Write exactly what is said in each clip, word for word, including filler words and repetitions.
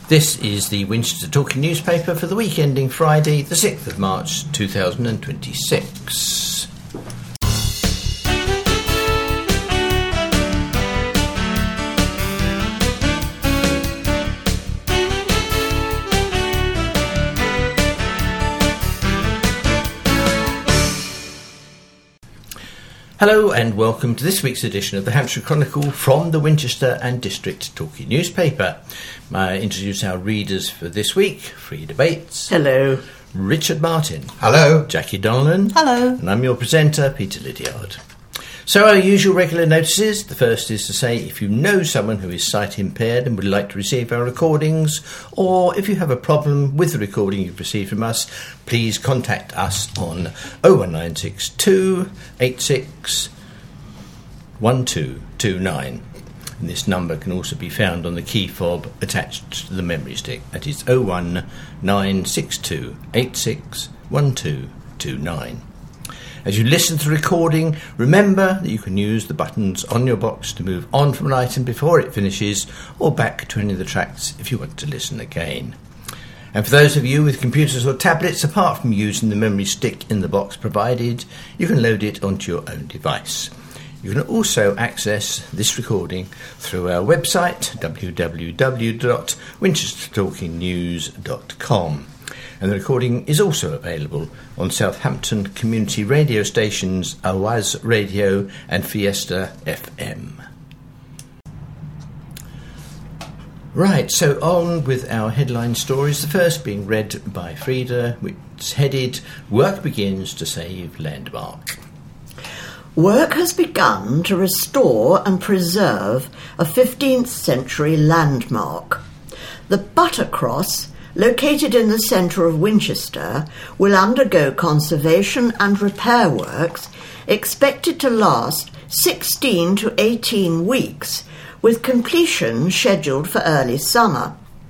This is the Winchester Talking newspaper for the week ending Friday, the sixth of March, two thousand twenty-six. Hello and welcome to this week's edition of the Hampshire Chronicle from the Winchester and District Talking newspaper. I introduce our readers for this week: Frida Bates. Hello. Richard Martin. Hello. Jackie Donlan. Hello. And I'm your presenter, Peter Lydiard. So our usual regular notices. The first is to say if you know someone who is sight impaired and would like to receive our recordings, or if you have a problem with the recording you've received from us, please contact us on oh one nine six two eight six one two two nine. And this number can also be found on the key fob attached to the memory stick. That is oh one nine six two eight six one two two nine. As you listen to the recording, remember that you can use the buttons on your box to move on from an item before it finishes, or back to any of the tracks if you want to listen again. And for those of you with computers or tablets, apart from using the memory stick in the box provided, you can load it onto your own device. You can also access this recording through our website, w w w dot winchester talking news dot com. And the recording is also available on Southampton community radio stations Awaz Radio and Fiesta F M. Right, so on with our headline stories, the first being read by Frida, which is headed, "Work Begins to Save Landmark." Work has begun to restore and preserve a fifteenth century landmark. The Buttercross, located in the centre of Winchester, will undergo conservation and repair works expected to last sixteen to eighteen weeks, with completion scheduled for early summer.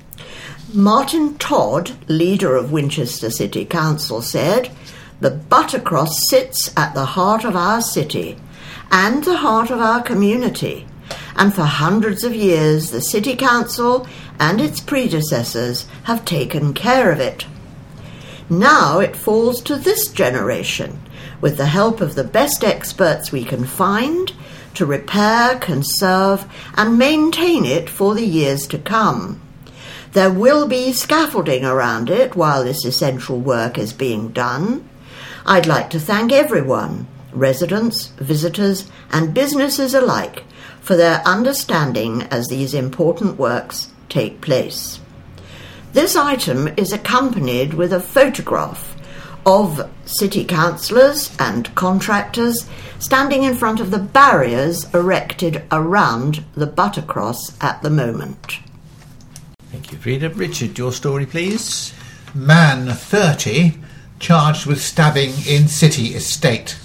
Martin Todd, leader of Winchester City Council, said, "The Buttercross sits at the heart of our city and the heart of our community, and for hundreds of years the City Council and its predecessors have taken care of it. Now it falls to this generation, with the help of the best experts we can find, to repair, conserve and maintain it for the years to come. There will be scaffolding around it while this essential work is being done. I'd like to thank everyone, residents, visitors and businesses alike, for their understanding as these important works take place." This item is accompanied with a photograph of city councillors and contractors standing in front of the barriers erected around the Buttercross at the moment. Thank you, Frida. Richard, your story, please. Man thirty charged with stabbing in city estate.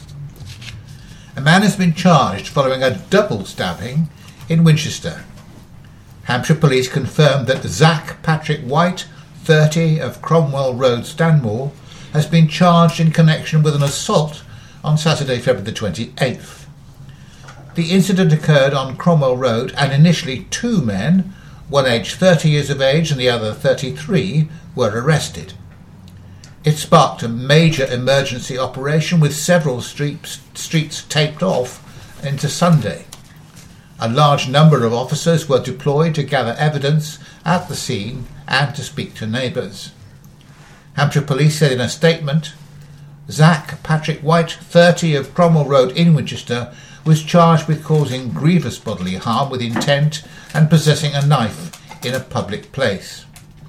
A man has been charged following a double stabbing in Winchester. Hampshire Police confirmed that Zach Patrick White, thirty, of Cromwell Road, Stanmore, has been charged in connection with an assault on Saturday, February the twenty-eighth. The incident occurred on Cromwell Road, and initially two men, one aged thirty years of age and the other thirty-three, were arrested. It sparked a major emergency operation with several streets, streets taped off into Sunday. A large number of officers were deployed to gather evidence at the scene and to speak to neighbours. Hampshire Police said in a statement, "Zach Patrick White, thirty, of Cromwell Road in Winchester, was charged with causing grievous bodily harm with intent and possessing a knife in a public place."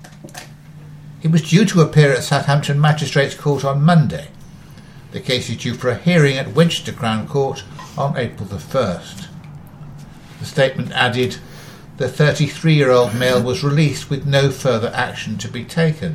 He was due to appear at Southampton Magistrates Court on Monday. The case is due for a hearing at Winchester Crown Court on April the first. The statement added, the thirty-three-year-old male was released with no further action to be taken.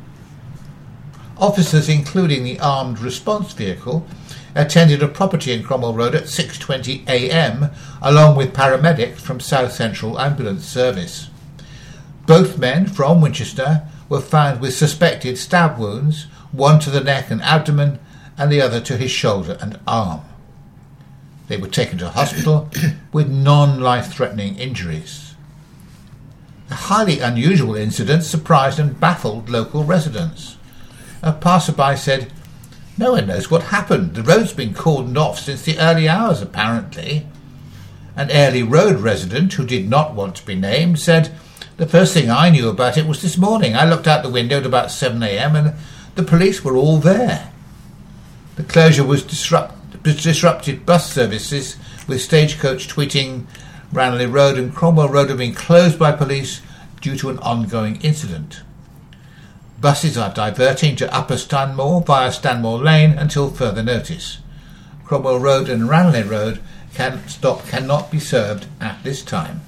Officers, including the armed response vehicle, attended a property in Cromwell Road at six twenty a m, along with paramedics from South Central Ambulance Service. Both men from Winchester were found with suspected stab wounds, one to the neck and abdomen and the other to his shoulder and arm. They were taken to hospital with non-life-threatening injuries. A highly unusual incident surprised and baffled local residents. A passerby said, "No one knows what happened. The road's been cordoned off since the early hours, apparently." An Airlie Road resident, who did not want to be named, said, "The first thing I knew about it was this morning. I looked out the window at about seven a.m. and the police were all there." The closure was disrupt- disrupted bus services, with Stagecoach tweeting Ranelagh Road and Cromwell Road have been closed by police due to an ongoing incident. Buses are diverting to Upper Stanmore via Stanmore Lane until further notice. Cromwell Road and Ranelagh Road can stop cannot be served at this time.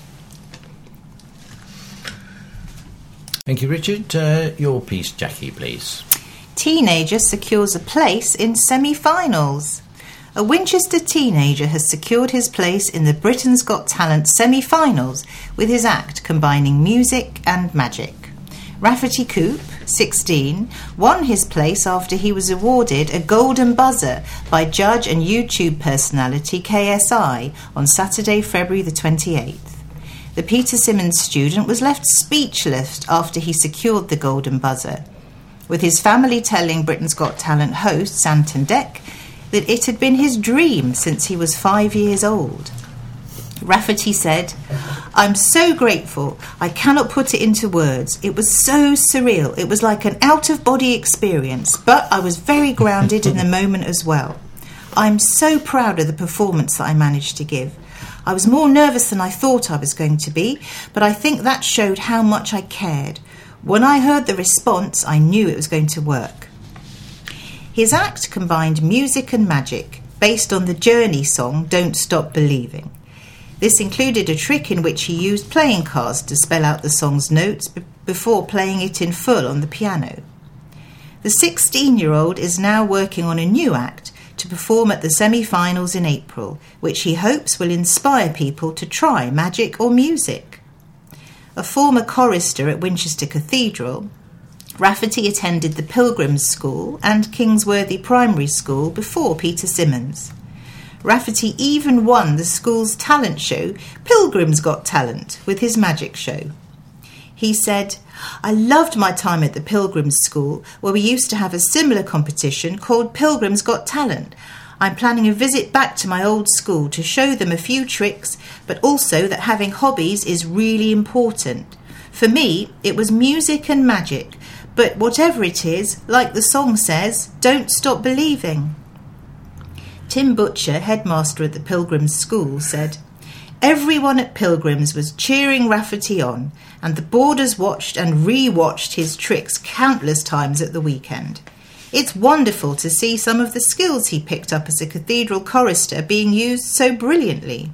Thank you, Richard. Uh, your piece, Jackie, please. Teenager secures a place in semi-finals. A Winchester teenager has secured his place in the Britain's Got Talent semi-finals with his act combining music and magic. Rafferty Coop, sixteen, won his place after he was awarded a golden buzzer by judge and YouTube personality K S I on Saturday, February the twenty-eighth. The Peter Simmons student was left speechless after he secured the golden buzzer, with his family telling Britain's Got Talent host Santon Deck that it had been his dream since he was five years old. Rafferty said, "I'm so grateful, I cannot put it into words. It was so surreal. It was like an out-of-body experience, but I was very grounded in the moment as well. I'm so proud of the performance that I managed to give. I was more nervous than I thought I was going to be, but I think that showed how much I cared. When I heard the response, I knew it was going to work." His act combined music and magic, based on the Journey song Don't Stop Believing. This included a trick in which he used playing cards to spell out the song's notes b- before playing it in full on the piano. The sixteen-year-old is now working on a new act to perform at the semi-finals in April, which he hopes will inspire people to try magic or music. A former chorister at Winchester Cathedral, Rafferty attended the Pilgrims School and Kingsworthy Primary School before Peter Simmons. Rafferty even won the school's talent show, Pilgrims Got Talent, with his magic show. He said, "I loved my time at the Pilgrims School, where we used to have a similar competition called Pilgrims Got Talent. I'm planning a visit back to my old school to show them a few tricks, but also that having hobbies is really important. For me, it was music and magic, but whatever it is, like the song says, don't stop believing." Tim Butcher, headmaster at the Pilgrims School, said, "Everyone at Pilgrims was cheering Rafferty on, and the boarders watched and re-watched his tricks countless times at the weekend. It's wonderful to see some of the skills he picked up as a cathedral chorister being used so brilliantly."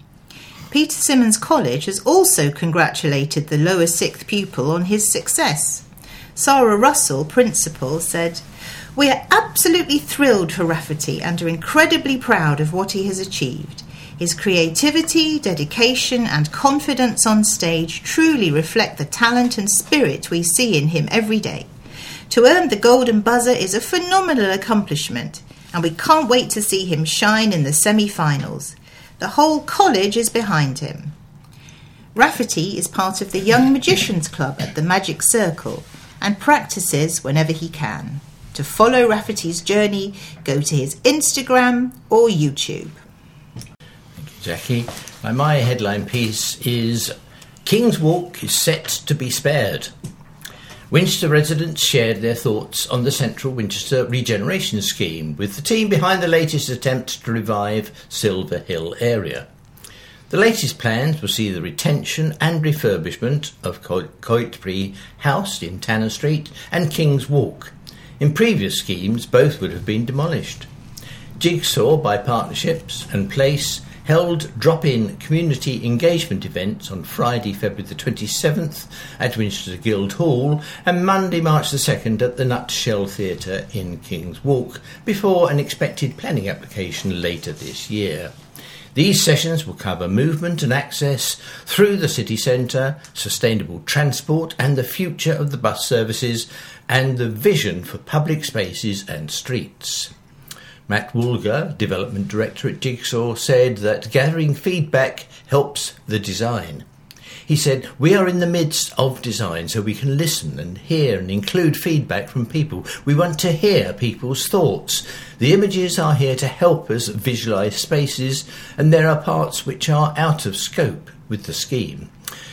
Peter Simmons College has also congratulated the lower sixth pupil on his success. Sarah Russell, principal, said, "We are absolutely thrilled for Rafferty and are incredibly proud of what he has achieved. His creativity, dedication and confidence on stage truly reflect the talent and spirit we see in him every day. To earn the golden buzzer is a phenomenal accomplishment, and we can't wait to see him shine in the semi-finals. The whole college is behind him." Rafferty is part of the Young Magicians Club at the Magic Circle and practices whenever he can. To follow Rafferty's journey, go to his Instagram or YouTube. Thank you, Jackie. Now, my headline piece is King's Walk is set to be spared. Winchester residents shared their thoughts on the Central Winchester Regeneration Scheme with the team behind the latest attempt to revive Silver Hill area. The latest plans will see the retention and refurbishment of Coitbury House in Tanner Street and King's Walk. In previous schemes, both would have been demolished. Jigsaw, by Partnerships and Place, held drop-in community engagement events on Friday, February the twenty-seventh at Winchester Guildhall and Monday, March the second at the Nutshell Theatre in King's Walk, before an expected planning application later this year. These sessions will cover movement and access through the city centre, sustainable transport and the future of the bus services, and the vision for public spaces and streets. Matt Woolger, Development Director at Jigsaw, said that gathering feedback helps the design. He said, "We are in the midst of design, so we can listen and hear and include feedback from people. We want to hear people's thoughts. The images are here to help us visualise spaces, and there are parts which are out of scope with the scheme."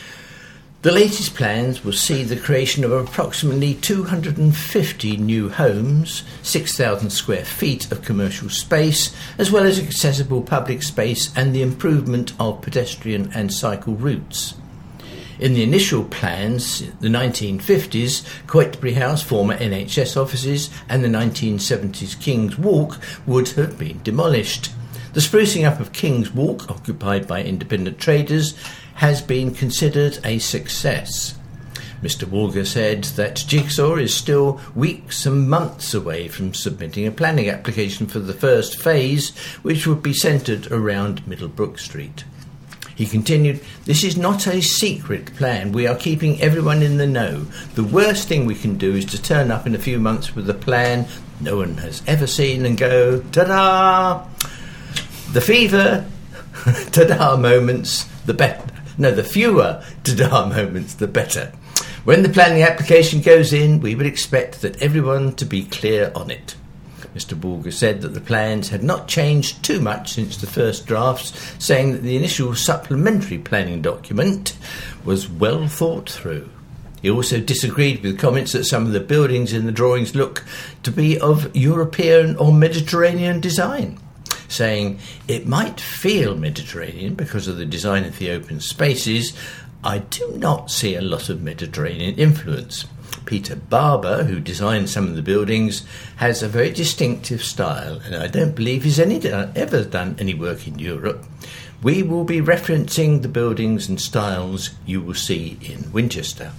The latest plans will see the creation of approximately two hundred fifty new homes, six thousand square feet of commercial space, as well as accessible public space and the improvement of pedestrian and cycle routes. In the initial plans, the nineteen fifties, Coitbury House, former N H S offices, and the nineteen seventies King's Walk would have been demolished. The sprucing up of King's Walk, occupied by independent traders, has been considered a success. Mister Walger said that Jigsaw is still weeks and months away from submitting a planning application for the first phase, which would be centred around Middlebrook Street. He continued, "This is not a secret plan. We are keeping everyone in the know. The worst thing we can do is to turn up in a few months with a plan no one has ever seen and go, ta-da! The fever, ta-da moments, the better. No, the fewer ta-da moments, the better. When the planning application goes in, we would expect that everyone to be clear on it." Mister Walger said that the plans had not changed too much since the first drafts, saying that the initial supplementary planning document was well thought through. He also disagreed with comments that some of the buildings in the drawings look to be of European or Mediterranean design, saying, "It might feel Mediterranean because of the design of the open spaces. I do not see a lot of Mediterranean influence. Peter Barber, who designed some of the buildings, has a very distinctive style, and I don't believe he's any, ever done any work in Europe. We will be referencing the buildings and styles you will see in Winchester."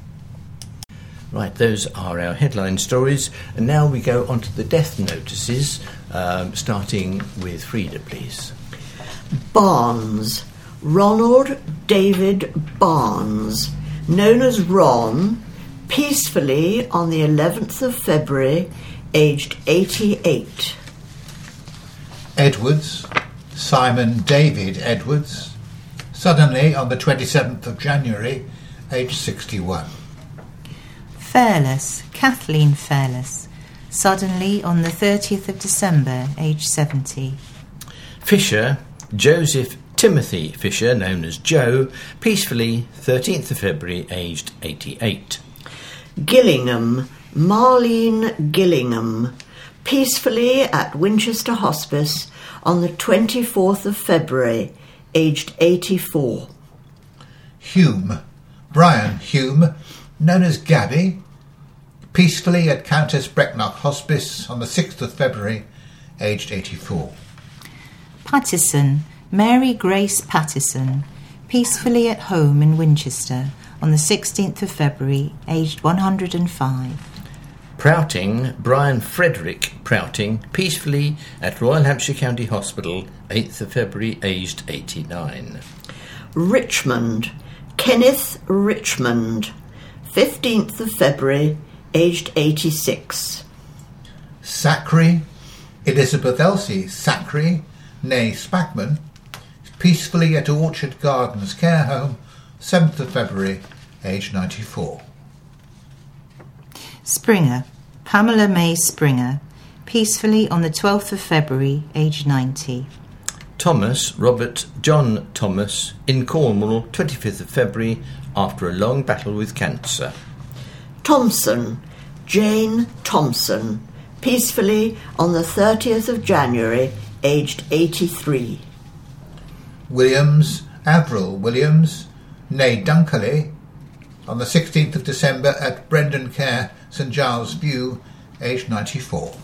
Right, those are our headline stories, and now we go on to the death notices, um, starting with Frida, please. Barnes. Ronald David Barnes, known as Ron, peacefully on the eleventh of February, aged eighty-eight. Edwards, Simon David Edwards, suddenly on the twenty-seventh of January, aged sixty-one. Fairless, Kathleen Fairless, suddenly on the thirtieth of December, aged seventy. Fisher, Joseph Timothy Fisher, known as Joe, peacefully thirteenth of February, aged eighty-eight. Gillingham, Marlene Gillingham, peacefully at Winchester Hospice on the twenty-fourth of February, aged eighty-four. Hume, Brian Hume, known as Gabby, peacefully at Countess Brecknock Hospice on the sixth of February, aged eighty-four. Pattison, Mary Grace Pattison, peacefully at home in Winchester on the sixteenth of February, aged one hundred five. Prouting, Brian Frederick Prouting, peacefully at Royal Hampshire County Hospital, eighth of February, aged eighty-nine. Richmond, Kenneth Richmond, fifteenth of February, aged eighty-six. Sackree, Elizabeth Elsie Sackree, née Spackman, peacefully at Orchard Gardens Care Home, seventh of February, aged ninety-four. Springer, Pamela May Springer, peacefully on the twelfth of February, aged ninety. Thomas Robert John Thomas, in Cornwall, twenty-fifth of February, after a long battle with cancer. Thompson, Jane Thompson, peacefully on the thirtieth of January, aged eighty-three. Williams, Avril Williams, née Dunkerley, on the sixteenth of December at Brendan Care, St Giles View, aged ninety-four.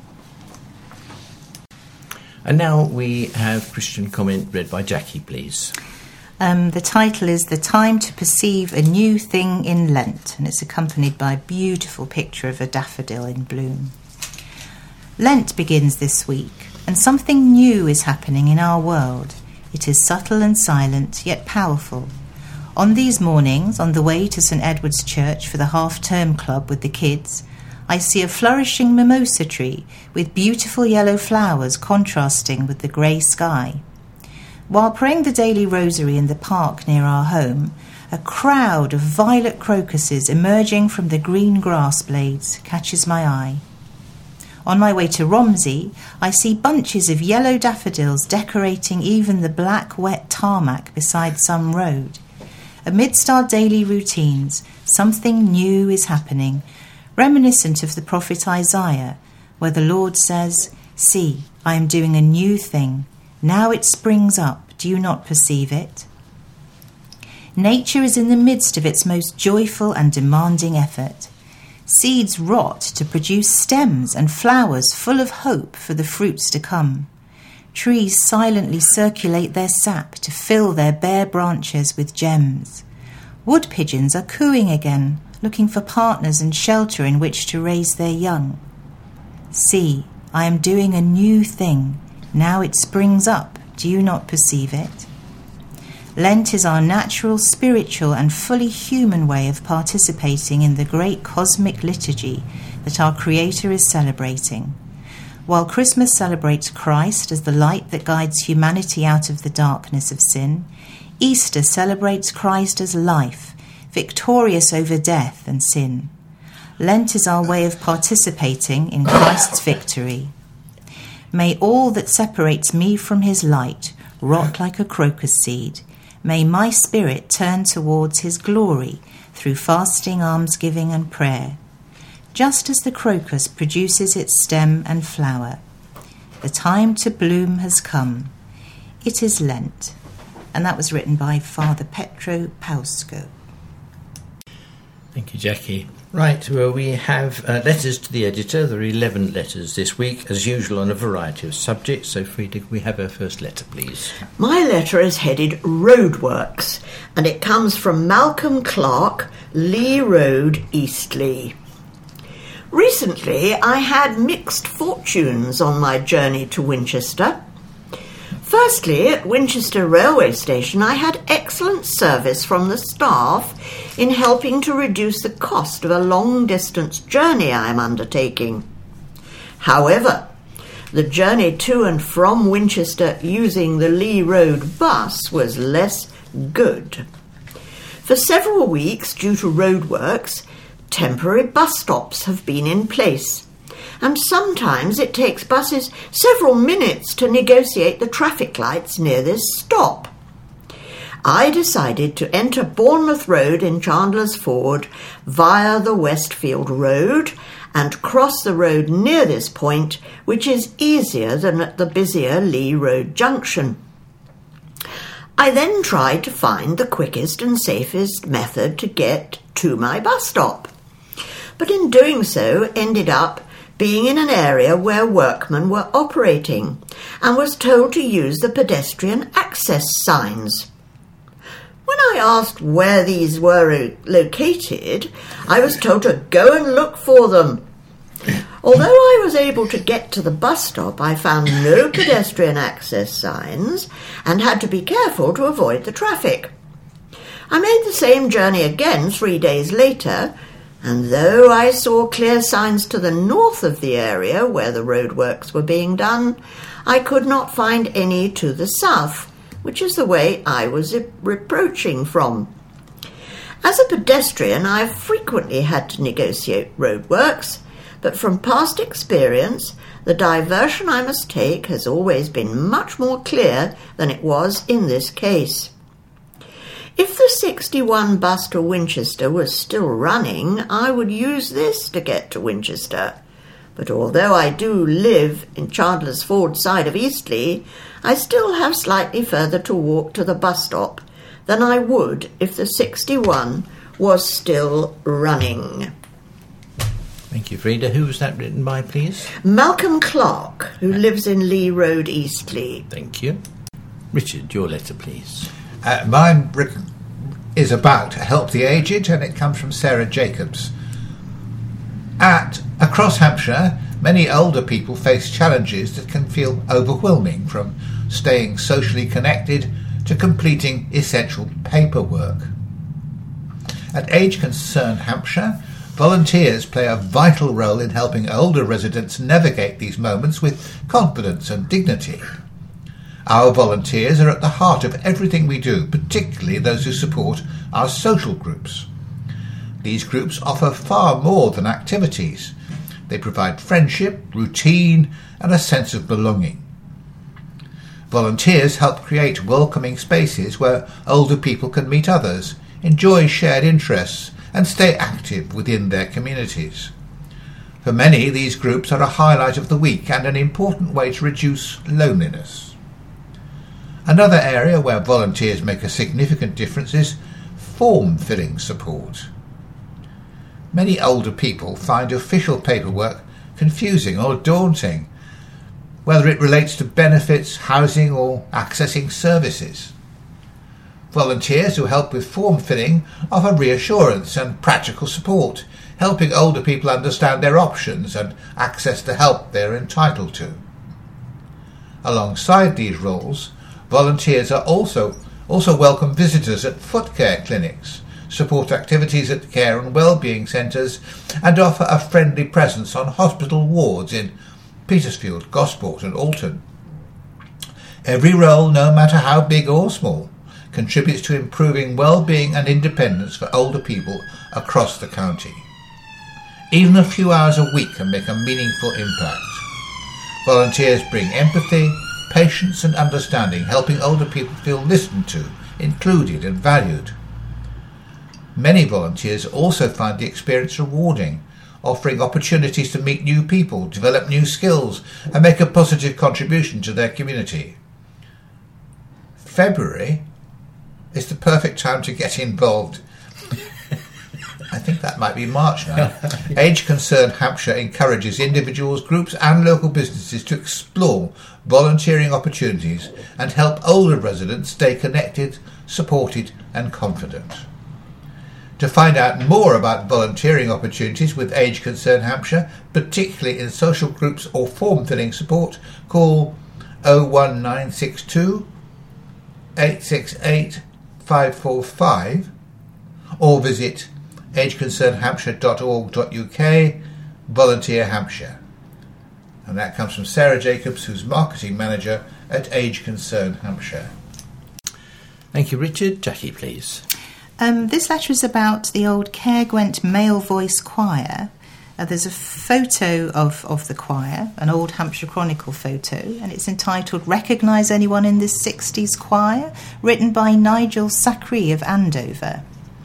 And now we have Christian comment read by Jackie, please. Um, the title is The Time to Perceive a New Thing in Lent, and it's accompanied by a beautiful picture of a daffodil in bloom. Lent begins this week, and something new is happening in our world. It is subtle and silent, yet powerful. On these mornings, on the way to St Edward's Church for the half-term club with the kids, I see a flourishing mimosa tree with beautiful yellow flowers contrasting with the grey sky. While praying the daily rosary in the park near our home, A crowd of violet crocuses emerging from the green grass blades catches my eye. On my way to Romsey, I see bunches of yellow daffodils decorating even the black, wet tarmac beside some road. Amidst our daily routines, something new is happening, reminiscent of the prophet Isaiah, where the Lord says, "See, I am doing a new thing. Now it springs up. Do you not perceive it?" Nature is in the midst of its most joyful and demanding effort. Seeds rot to produce stems and flowers full of hope for the fruits to come. Trees silently circulate their sap to fill their bare branches with gems. Wood pigeons are cooing again, looking for partners and shelter in which to raise their young. See, I am doing a new thing. Now it springs up. Do you not perceive it? Lent is our natural, spiritual and fully human way of participating in the great cosmic liturgy that our Creator is celebrating. While Christmas celebrates Christ as the light that guides humanity out of the darkness of sin, Easter celebrates Christ as life, victorious over death and sin. Lent is our way of participating in Christ's victory. May all that separates me from his light rot like a crocus seed. May my spirit turn towards his glory through fasting, almsgiving and prayer. Just as the crocus produces its stem and flower, the time to bloom has come. It is Lent. And that was written by Father Petro Pausko. Thank you, Jackie. Right, well, we have uh, letters to the editor. There are eleven letters this week, as usual, on a variety of subjects. So, Frida, can we have our first letter, please? My letter is headed Roadworks, and it comes from Malcolm Clark, Lee Road, Eastleigh. Recently, I had mixed fortunes on my journey to Winchester. Firstly, at Winchester Railway Station, I had excellent service from the staff in helping to reduce the cost of a long-distance journey I am undertaking. However, the journey to and from Winchester using the Lee Road bus was less good. For several weeks, due to roadworks, temporary bus stops have been in place, and sometimes it takes buses several minutes to negotiate the traffic lights near this stop. I decided to enter Bournemouth Road in Chandler's Ford via the Westfield Road and cross the road near this point, which is easier than at the busier Lee Road junction. I then tried to find the quickest and safest method to get to my bus stop, but in doing so ended up being in an area where workmen were operating and was told to use the pedestrian access signs. When I asked where these were located, I was told to go and look for them. Although I was able to get to the bus stop, I found no pedestrian access signs and had to be careful to avoid the traffic. I made the same journey again three days later, and though I saw clear signs to the north of the area where the roadworks were being done, I could not find any to the south, which is the way I was approaching from. As a pedestrian, I have frequently had to negotiate roadworks, but from past experience, the diversion I must take has always been much more clear than it was in this case. If the sixty-one bus to Winchester was still running, I would use this to get to Winchester. But although I do live in Chandler's Ford side of Eastleigh, I still have slightly further to walk to the bus stop than I would if the sixty-one was still running. Thank you, Frida. Who was that written by, please? Malcolm Clark, who lives in Lee Road, Eastleigh. Thank you. Richard, your letter, please. Uh, mine is about Help the Aged, and it comes from Sarah Jacobs. At Across Hampshire, many older people face challenges that can feel overwhelming, from staying socially connected to completing essential paperwork. At Age Concern Hampshire, volunteers play a vital role in helping older residents navigate these moments with confidence and dignity. Our volunteers are at the heart of everything we do, particularly those who support our social groups. These groups offer far more than activities. They provide friendship, routine, and a sense of belonging. Volunteers help create welcoming spaces where older people can meet others, enjoy shared interests, and stay active within their communities. For many, these groups are a highlight of the week and an important way to reduce loneliness. Another area where volunteers make a significant difference is form-filling support. Many older people find official paperwork confusing or daunting, whether it relates to benefits, housing, or accessing services. Volunteers who help with form filling offer reassurance and practical support, helping older people understand their options and access the help they are entitled to. Alongside these roles, volunteers are also, also welcome visitors at foot care clinics, support activities at care and wellbeing centres, and offer a friendly presence on hospital wards in Petersfield, Gosport and Alton. Every role, no matter how big or small, contributes to improving well-being and independence for older people across the county. Even a few hours a week can make a meaningful impact. Volunteers bring empathy, patience and understanding, helping older people feel listened to, included and valued. Many volunteers also find the experience rewarding, offering opportunities to meet new people, develop new skills, and make a positive contribution to their community. February is the perfect time to get involved. I think that might be March now. Age Concern Hampshire encourages individuals, groups and local businesses to explore volunteering opportunities and help older residents stay connected, supported and confident. To find out more about volunteering opportunities with Age Concern Hampshire, particularly in social groups or form-filling support, call oh one nine six two, eight six eight, five four five or visit age concern hampshire dot org dot U K, Volunteer Hampshire. And that comes from Sarah Jacobs, who's Marketing Manager at Age Concern Hampshire. Thank you, Richard. Jackie, please. Um, this letter is about the old Caer Gwent Male Voice Choir. Uh, there's a photo of, of the choir, an old Hampshire Chronicle photo, and it's entitled Recognise Anyone in This sixties Choir?, written by Nigel Sackree of Andover.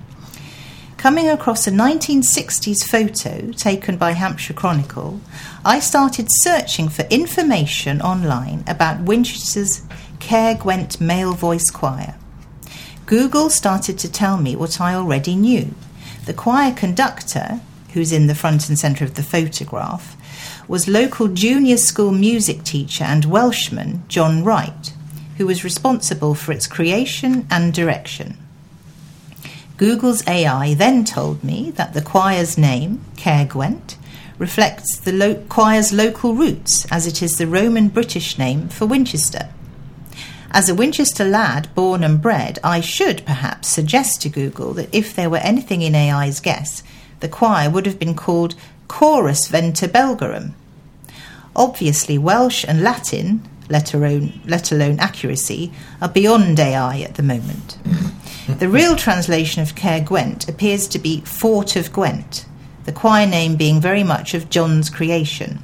Coming across a nineteen sixties photo taken by Hampshire Chronicle, I started searching for information online about Winchester's Caer Gwent Male Voice Choir. Google started to tell me what I already knew. The choir conductor, who's in the front and centre of the photograph, was local junior school music teacher and Welshman John Wright, who was responsible for its creation and direction. Google's A I then told me that the choir's name, Caer Gwent, reflects the lo- choir's local roots, as it is the Roman British name for Winchester. As a Winchester lad born and bred, I should perhaps suggest to Google that if there were anything in A I's guess, the choir would have been called Chorus Venter Belgarum. Obviously, Welsh and Latin, let alone, let alone accuracy, are beyond A I at the moment. The real translation of Caer Gwent appears to be Fort of Gwent, the choir name being very much of John's creation.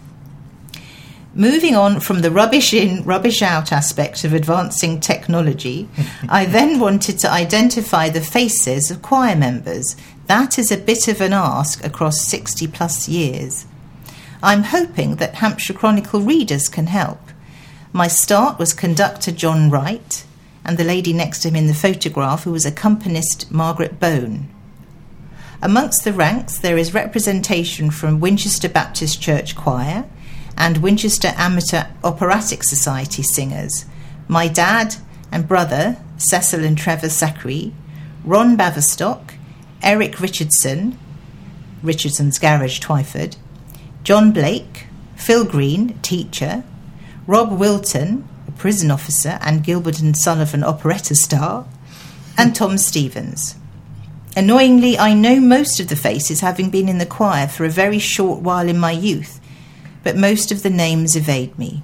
Moving on from the rubbish in, rubbish out aspect of advancing technology, I then wanted to identify the faces of choir members. That is a bit of an ask across sixty plus years. I'm hoping that Hampshire Chronicle readers can help. My start was conductor John Wright, and the lady next to him in the photograph, who was accompanist Margaret Bone. Amongst the ranks, there is representation from Winchester Baptist Church Choir and Winchester Amateur Operatic Society singers, my dad and brother, Cecil and Trevor Sackree, Ron Baverstock, Eric Richardson, Richardson's Garage, Twyford, John Blake, Phil Green, teacher, Rob Wilton, a prison officer and Gilbert and Sullivan operetta star, and Tom Stevens. Annoyingly, I know most of the faces, having been in the choir for a very short while in my youth, but most of the names evade me.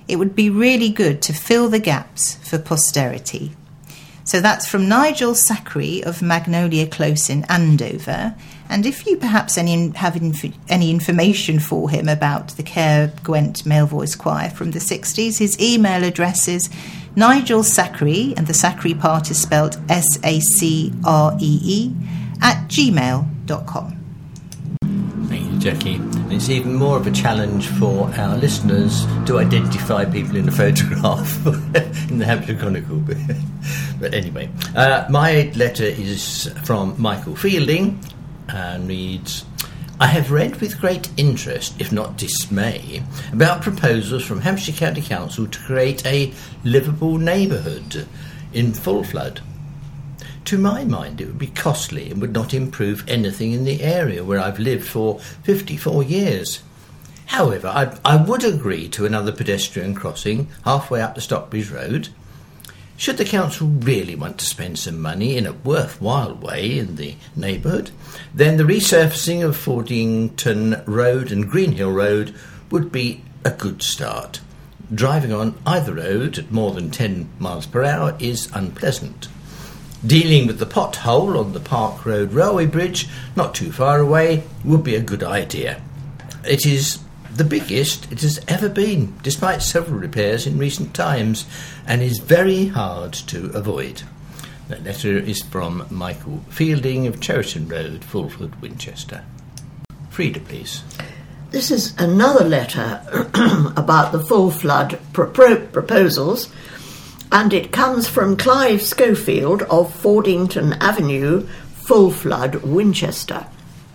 It would be really good to fill the gaps for posterity. So that's from Nigel Sackery of Magnolia Close in Andover. And if you perhaps any, have inf- any information for him about the Care Gwent Male Voice Choir from the sixties, his email address is Nigel Sackery, and the Sackery part is spelled S A C R E E, at gmail dot com. Thank you, Jackie. And it's even more of a challenge for our listeners to identify people in a photograph in the Hampshire Chronicle. But anyway, uh, my letter is from Michael Fielding and reads, I have read with great interest, if not dismay, about proposals from Hampshire County Council to create a livable neighbourhood in full flood. To my mind, it would be costly and would not improve anything in the area where I've lived for fifty-four years. However, I, I would agree to another pedestrian crossing halfway up the Stockbridge Road. Should the council really want to spend some money in a worthwhile way in the neighbourhood, then the resurfacing of Fordington Road and Greenhill Road would be a good start. Driving on either road at more than ten miles per hour is unpleasant. Dealing with the pothole on the Park Road Railway Bridge, not too far away, would be a good idea. It is the biggest it has ever been, despite several repairs in recent times, and is very hard to avoid. That letter is from Michael Fielding of Cheriton Road, Fulford, Winchester. Frida, please. This is another letter about the full flood pro- proposals, and it comes from Clive Schofield of Fordington Avenue, Full Flood, Winchester.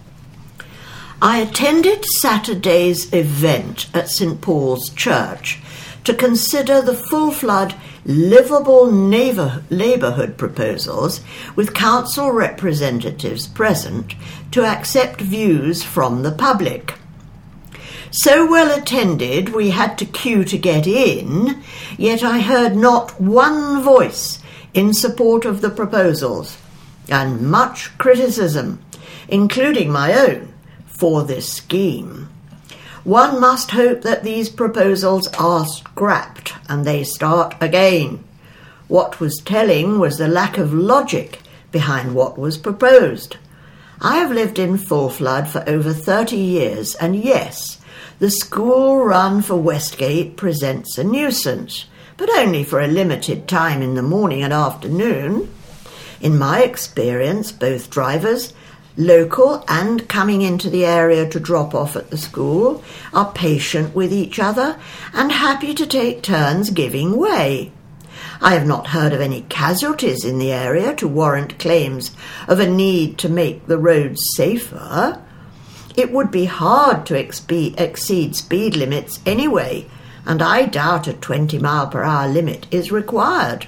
I attended Saturday's event at St Paul's Church to consider the full flood livable neighbour- neighbourhood proposals with council representatives present to accept views from the public. So well attended we had to queue to get in, yet I heard not one voice in support of the proposals, and much criticism, including my own, for this scheme. One must hope that these proposals are scrapped and they start again. What was telling was the lack of logic behind what was proposed. I have lived in full flood for over thirty years, and yes, the school run for Westgate presents a nuisance, but only for a limited time in the morning and afternoon. In my experience, both drivers, local and coming into the area to drop off at the school, are patient with each other and happy to take turns giving way. I have not heard of any casualties in the area to warrant claims of a need to make the roads safer. It would be hard to expe- exceed speed limits anyway, and I doubt a twenty mile per hour limit is required.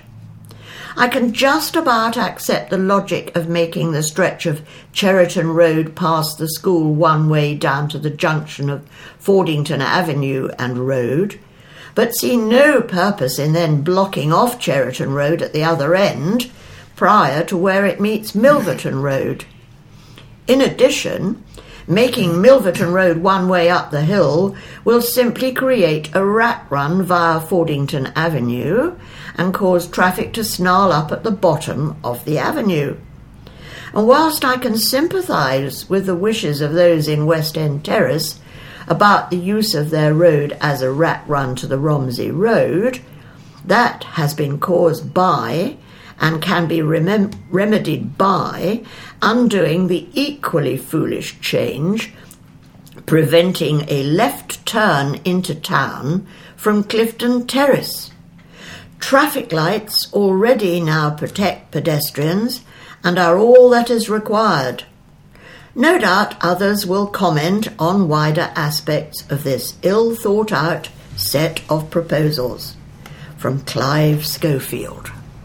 I can just about accept the logic of making the stretch of Cheriton Road past the school one way down to the junction of Fordington Avenue and Road, but see no purpose in then blocking off Cheriton Road at the other end prior to where it meets Milverton Road. In addition, making Milverton Road one way up the hill will simply create a rat run via Fordington Avenue and cause traffic to snarl up at the bottom of the avenue. And whilst I can sympathise with the wishes of those in West End Terrace about the use of their road as a rat run to the Romsey Road, that has been caused by and can be rem- remedied by undoing the equally foolish change preventing a left turn into town from Clifton Terrace. Traffic lights already now protect pedestrians and are all that is required. No doubt others will comment on wider aspects of this ill-thought-out set of proposals. From Clive Schofield.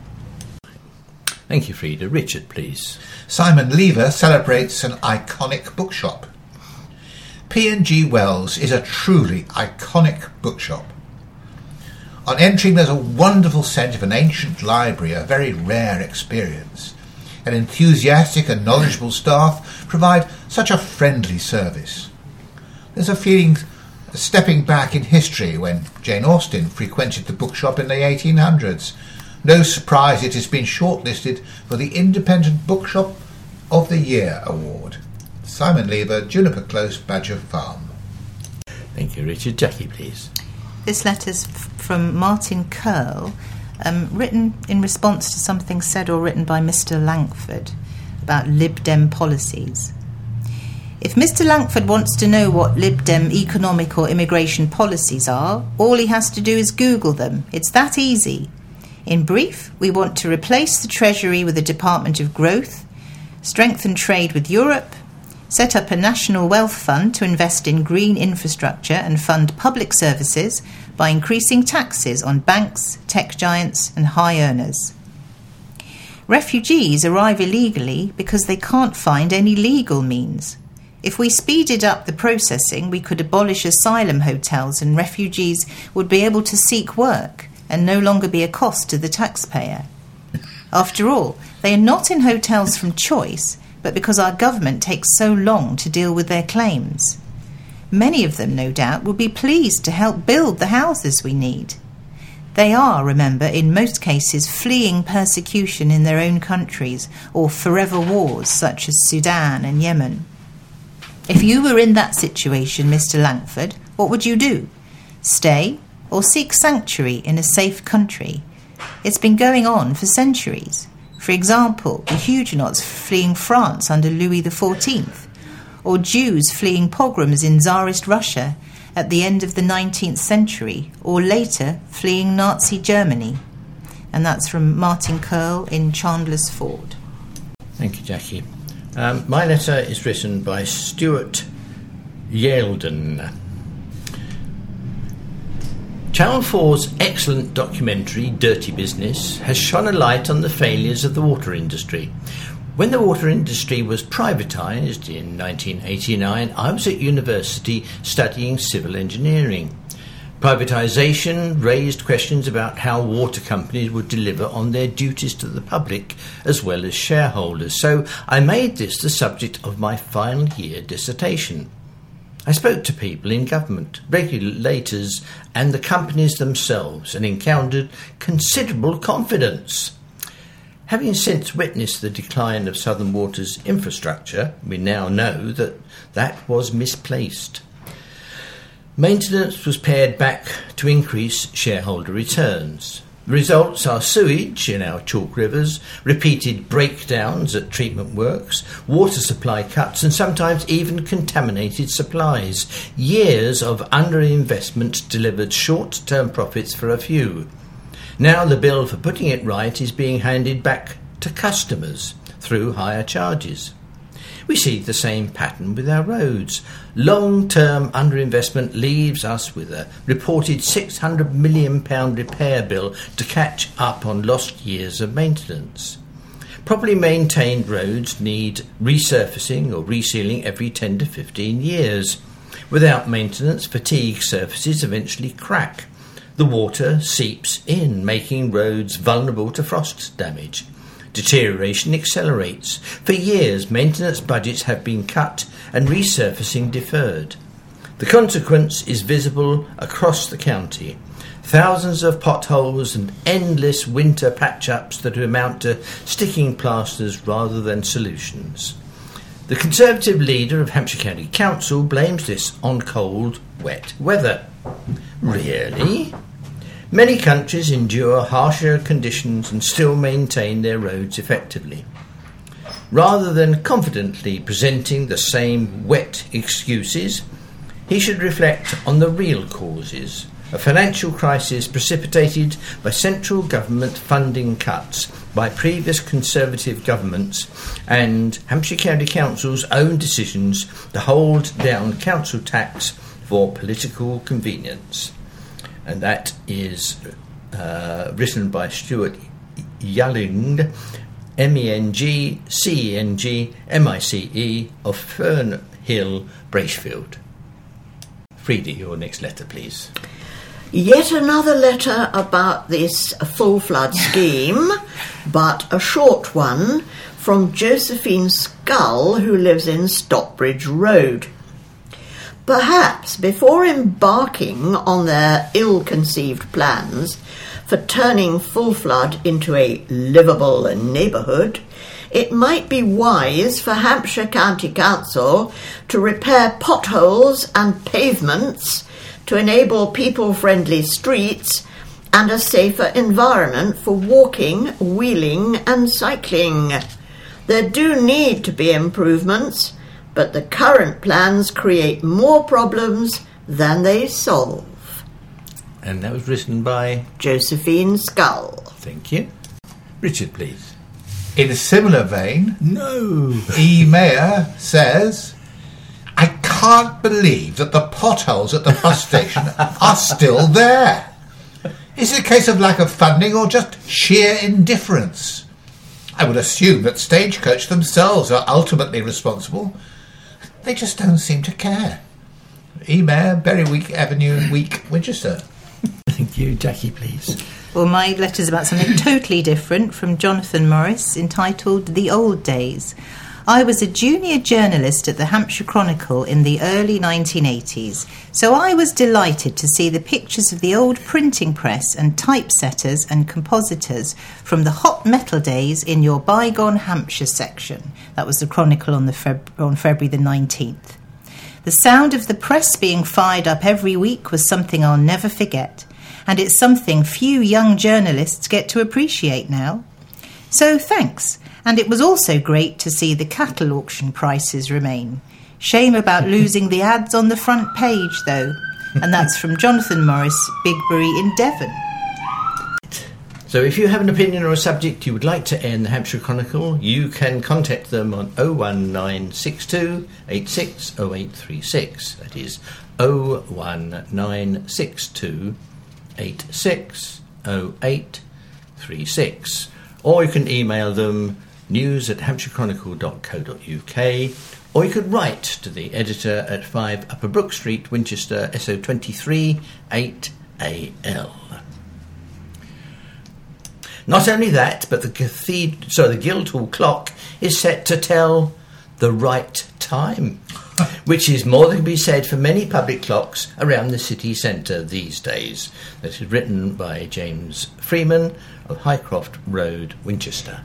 Thank you, Frida. Richard, please. Simon Lever celebrates an iconic bookshop. P and G Wells is a truly iconic bookshop. On entering, there's a wonderful sense of an ancient library, a very rare experience. An enthusiastic and knowledgeable staff provide such a friendly service. There's a feeling stepping back in history when Jane Austen frequented the bookshop in the eighteen hundreds. No surprise it has been shortlisted for the Independent Bookshop of the Year award. Simon Lever, Juniper Close, Badger Farm. Thank you, Richard. Jackie, please. This letter's f- from Martin Curl, um, written in response to something said or written by Mister Langford about Lib Dem policies. If Mister Langford wants to know what Lib Dem economic or immigration policies are, all he has to do is Google them. It's that easy. In brief, we want to replace the Treasury with a Department of Growth, strengthen trade with Europe, set up a national wealth fund to invest in green infrastructure and fund public services by increasing taxes on banks, tech giants and high earners. Refugees arrive illegally because they can't find any legal means. If we speeded up the processing, we could abolish asylum hotels and refugees would be able to seek work and no longer be a cost to the taxpayer. After all, they are not in hotels from choice, but because our government takes so long to deal with their claims. Many of them, no doubt, will be pleased to help build the houses we need. They are, remember, in most cases fleeing persecution in their own countries or forever wars such as Sudan and Yemen. If you were in that situation, Mister Langford, what would you do? Stay or seek sanctuary in a safe country? It's been going on for centuries. For example, the Huguenots fleeing France under Louis the fourteenth, or Jews fleeing pogroms in Tsarist Russia at the end of the nineteenth century, or later fleeing Nazi Germany. And that's from Martin Curl in Chandler's Ford. Thank you, Jackie. Um, my letter is written by Stuart Yelden. Channel four's excellent documentary, Dirty Business, has shone a light on the failures of the water industry. When the water industry was privatised in nineteen eighty-nine, I was at university studying civil engineering. Privatisation raised questions about how water companies would deliver on their duties to the public as well as shareholders, so I made this the subject of my final year dissertation. I spoke to people in government, regulators and the companies themselves and encountered considerable confidence. Having since witnessed the decline of Southern Water's infrastructure, we now know that that was misplaced. Maintenance was pared back to increase shareholder returns. The results are sewage in our chalk rivers, repeated breakdowns at treatment works, water supply cuts and sometimes even contaminated supplies. Years of underinvestment delivered short-term profits for a few. Now the bill for putting it right is being handed back to customers through higher charges. We see the same pattern with our roads. Long-term underinvestment leaves us with a reported six hundred million pounds repair bill to catch up on lost years of maintenance. Properly maintained roads need resurfacing or resealing every ten to fifteen years. Without maintenance, fatigue surfaces eventually crack. The water seeps in, making roads vulnerable to frost damage. Deterioration accelerates. For years, maintenance budgets have been cut and resurfacing deferred. The consequence is visible across the county. Thousands of potholes and endless winter patch-ups that amount to sticking plasters rather than solutions. The Conservative leader of Hampshire County Council blames this on cold, wet weather. Really? Many countries endure harsher conditions and still maintain their roads effectively. Rather than confidently presenting the same wet excuses, he should reflect on the real causes, a financial crisis precipitated by central government funding cuts by previous Conservative governments and Hampshire County Council's own decisions to hold down council tax for political convenience. And that is uh, written by Stuart Yelling, M E N G C E N G M I C E of Fernhill, Bracefield. Frieda, your next letter, please. Yet another letter about this full flood scheme, but a short one, from Josephine Scull, who lives in Stockbridge Road. Perhaps before embarking on their ill-conceived plans for turning Full Flood into a livable neighbourhood, it might be wise for Hampshire County Council to repair potholes and pavements to enable people-friendly streets and a safer environment for walking, wheeling and cycling. There do need to be improvements, but the current plans create more problems than they solve. And that was written by Josephine Scull. Thank you. Richard, please. In a similar vein, No. E. Mayer says, I can't believe that the potholes at the bus station are still there. Is it a case of lack of funding or just sheer indifference? I would assume that Stagecoach themselves are ultimately responsible. They just don't seem to care. E. Mayer, Berryweek Avenue, Week, Winchester. Thank you. Jackie, please. Well, my letter's about something totally different from Jonathan Morris, entitled The Old Days. I was a junior journalist at the Hampshire Chronicle in the early nineteen eighties, so I was delighted to see the pictures of the old printing press and typesetters and compositors from the hot metal days in your bygone Hampshire section. That was the Chronicle on, the Feb- on February the nineteenth. The sound of the press being fired up every week was something I'll never forget, and it's something few young journalists get to appreciate now. So thanks. And it was also great to see the cattle auction prices remain. Shame about losing the ads on the front page, though. And that's from Jonathan Morris, Bigbury in Devon. So if you have an opinion or a subject you would like to air in the Hampshire Chronicle, you can contact them on oh one nine six two eight six oh eight three six. That is oh one nine six two eight six oh eight three six. Or you can email them news at hampshire chronicle dot co dot uk, or you could write to the editor at five Upper Brook Street, Winchester, S O twenty-three eight A L. Not only that, but the cathedral, so the Guildhall clock is set to tell the right time, which is more than can be said for many public clocks around the city centre these days. That is written by James Freeman of Highcroft Road, Winchester.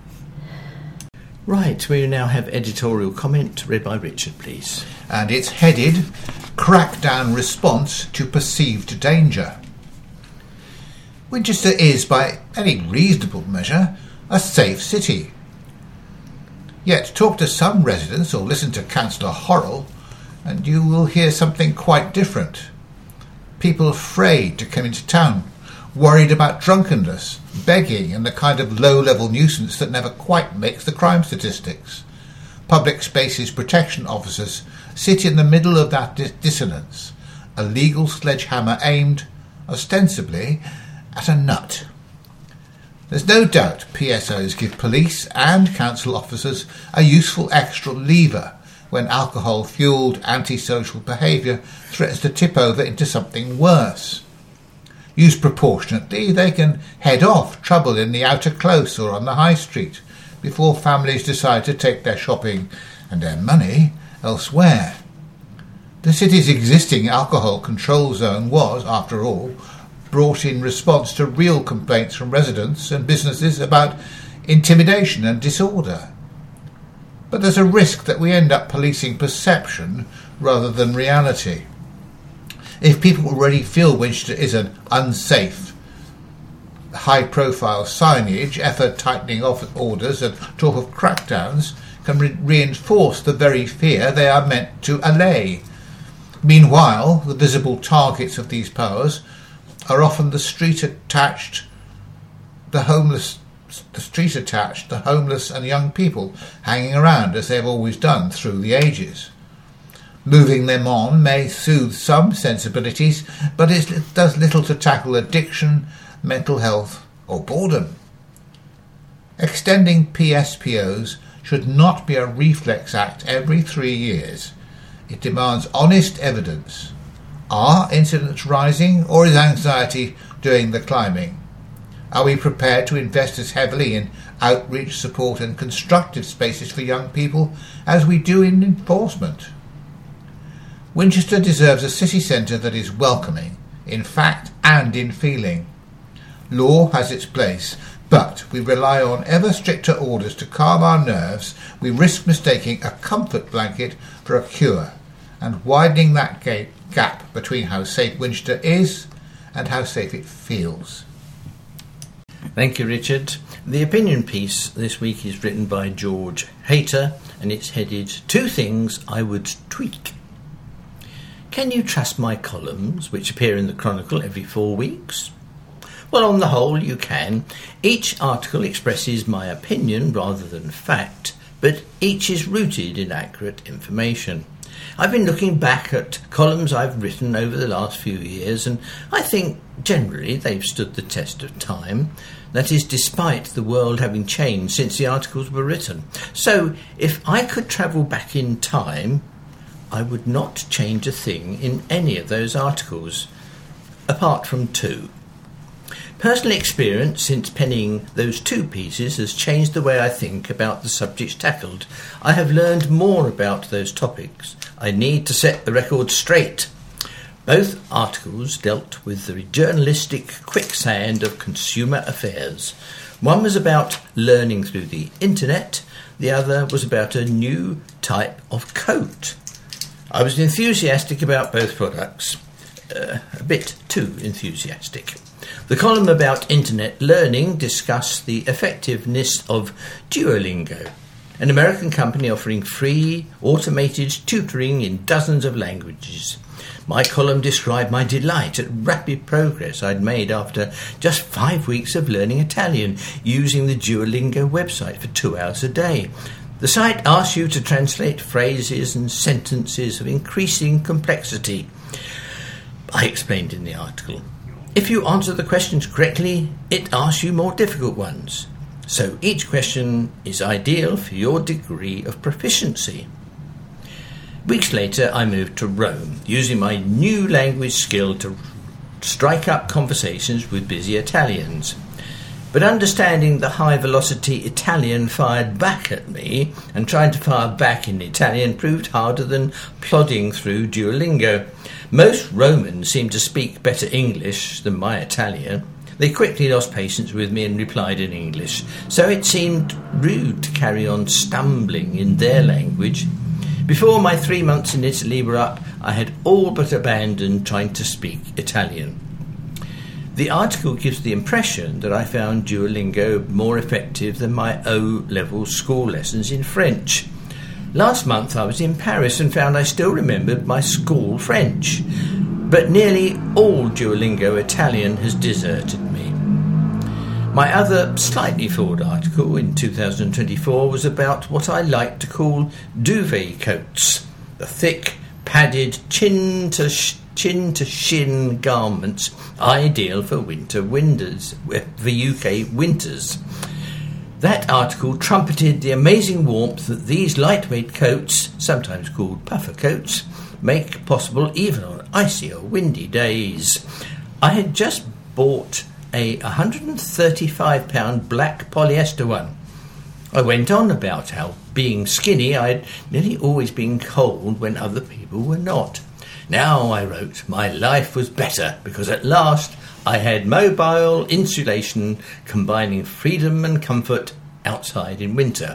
Right, we now have editorial comment read by Richard, please. And it's headed Crackdown Response to Perceived Danger. Winchester is, by any reasonable measure, a safe city. Yet talk to some residents or listen to Councillor Horrell and you will hear something quite different. People afraid to come into town, worried about drunkenness, begging and the kind of low-level nuisance that never quite makes the crime statistics. Public spaces protection officers sit in the middle of that dis- dissonance, a legal sledgehammer aimed, ostensibly, at a nut. There's no doubt P S Os give police and council officers a useful extra lever when alcohol-fuelled antisocial behaviour threatens to tip over into something worse. Used proportionately, they can head off trouble in the outer close or on the high street before families decide to take their shopping and their money elsewhere. The city's existing alcohol control zone was, after all, brought in response to real complaints from residents and businesses about intimidation and disorder. But there's a risk that we end up policing perception rather than reality. If people already feel Winchester is an unsafe, high-profile signage, effort tightening off orders and talk of crackdowns can re- reinforce the very fear they are meant to allay. Meanwhile, the visible targets of these powers are often the street-attached, the homeless, the street-attached, the homeless and young people hanging around as they've always done through the ages. Moving them on may soothe some sensibilities, but it does little to tackle addiction, mental health or boredom. Extending P S P Os should not be a reflex act every three years. It demands honest evidence. Are incidents rising, or is anxiety doing the climbing? Are we prepared to invest as heavily in outreach, support and constructive spaces for young people as we do in enforcement? Winchester deserves a city centre that is welcoming, in fact and in feeling. Law has its place, but we rely on ever stricter orders to calm our nerves. We risk mistaking a comfort blanket for a cure, and widening that gap between how safe Winchester is and how safe it feels. Thank you, Richard. The opinion piece this week is written by George Hayter, and it's headed Two Things I Would Tweak. Can you trust my columns, which appear in the Chronicle every four weeks? Well, on the whole, you can. Each article expresses my opinion rather than fact, but each is rooted in accurate information. I've been looking back at columns I've written over the last few years, and I think generally they've stood the test of time. That is, despite the world having changed since the articles were written. So, if I could travel back in time, I would not change a thing in any of those articles, apart from two. Personal experience since penning those two pieces has changed the way I think about the subjects tackled. I have learned more about those topics. I need to set the record straight. Both articles dealt with the journalistic quicksand of consumer affairs. One was about learning through the internet. The other was about a new type of coat. I was enthusiastic about both products. Uh, a bit too enthusiastic. The column about internet learning discussed the effectiveness of Duolingo, an American company offering free automated tutoring in dozens of languages. My column described my delight at rapid progress I'd made after just five weeks of learning Italian using the Duolingo website for two hours a day. The site asks you to translate phrases and sentences of increasing complexity. I explained in the article. If you answer the questions correctly, it asks you more difficult ones. So each question is ideal for your degree of proficiency. Weeks later, I moved to Rome, using my new language skill to strike up conversations with busy Italians. But understanding the high-velocity Italian fired back at me and trying to fire back in Italian proved harder than plodding through Duolingo. Most Romans seemed to speak better English than my Italian. They quickly lost patience with me and replied in English, so it seemed rude to carry on stumbling in their language. Before my three months in Italy were up, I had all but abandoned trying to speak Italian. The article gives the impression that I found Duolingo more effective than my O-level school lessons in French. Last month I was in Paris and found I still remembered my school French, but nearly all Duolingo Italian has deserted me. My other slightly forward article in two thousand twenty-four was about what I like to call duvet coats, the thick, padded, chin to sh- chin to shin garments ideal for winter winters, for U K winters. That article trumpeted the amazing warmth that these lightweight coats, sometimes called puffer coats, make possible even on icy or windy days. I had just bought a one hundred thirty-five pound black polyester one. I went on about how, being skinny, I'd nearly always been cold when other people were not. Now, I wrote, my life was better because at last I had mobile insulation combining freedom and comfort outside in winter.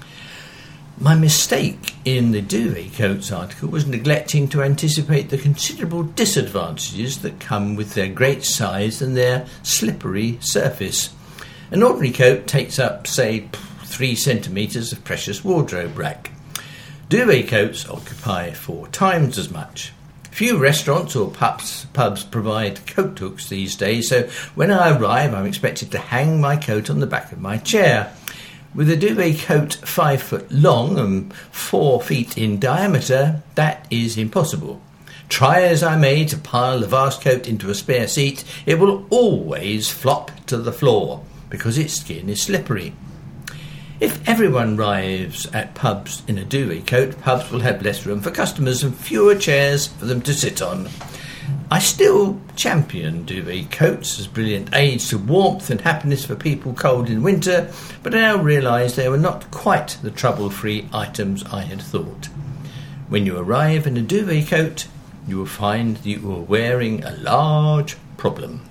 My mistake in the duvet coats article was neglecting to anticipate the considerable disadvantages that come with their great size and their slippery surface. An ordinary coat takes up, say, three centimetres of precious wardrobe rack. Duvet coats occupy four times as much. Few restaurants or pubs, pubs provide coat hooks these days, so when I arrive I'm expected to hang my coat on the back of my chair. With a duvet coat five foot long and four feet in diameter, that is impossible. Try as I may to pile the vast coat into a spare seat, it will always flop to the floor because its skin is slippery. If everyone arrives at pubs in a duvet coat, pubs will have less room for customers and fewer chairs for them to sit on. I still champion duvet coats as brilliant aids to warmth and happiness for people cold in winter, but I now realise they were not quite the trouble-free items I had thought. When you arrive in a duvet coat, you will find that you are wearing a large problem.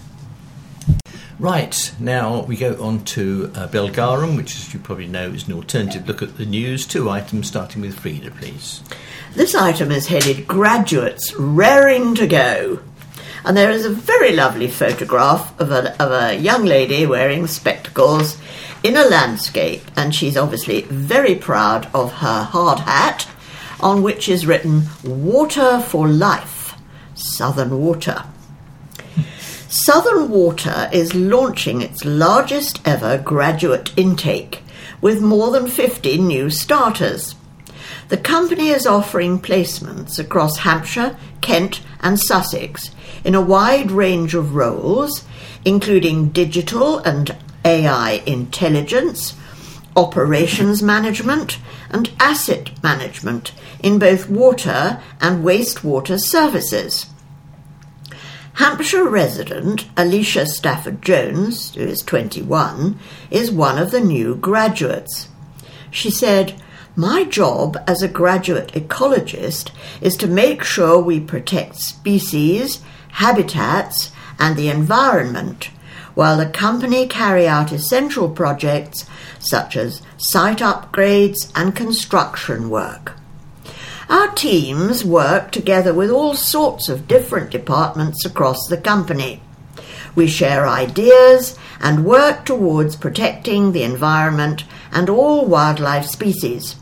Right, now we go on to uh, Belgarum, which, as you probably know, is an alternative look at the news. Two items, starting with Frida, please. This item is headed Graduates Raring to Go. And there is a very lovely photograph of a, of a young lady wearing spectacles in a landscape, and she's obviously very proud of her hard hat, on which is written, "Water for Life, Southern Water." Southern Water is launching its largest ever graduate intake, with more than fifty new starters. The company is offering placements across Hampshire, Kent and Sussex in a wide range of roles, including digital and A I intelligence, operations management and asset management in both water and wastewater services. Hampshire resident Alicia Stafford-Jones, who is twenty-one, is one of the new graduates. She said, "My job as a graduate ecologist is to make sure we protect species, habitats and the environment, while the company carry out essential projects such as site upgrades and construction work. Our teams work together with all sorts of different departments across the company. We share ideas and work towards protecting the environment and all wildlife species."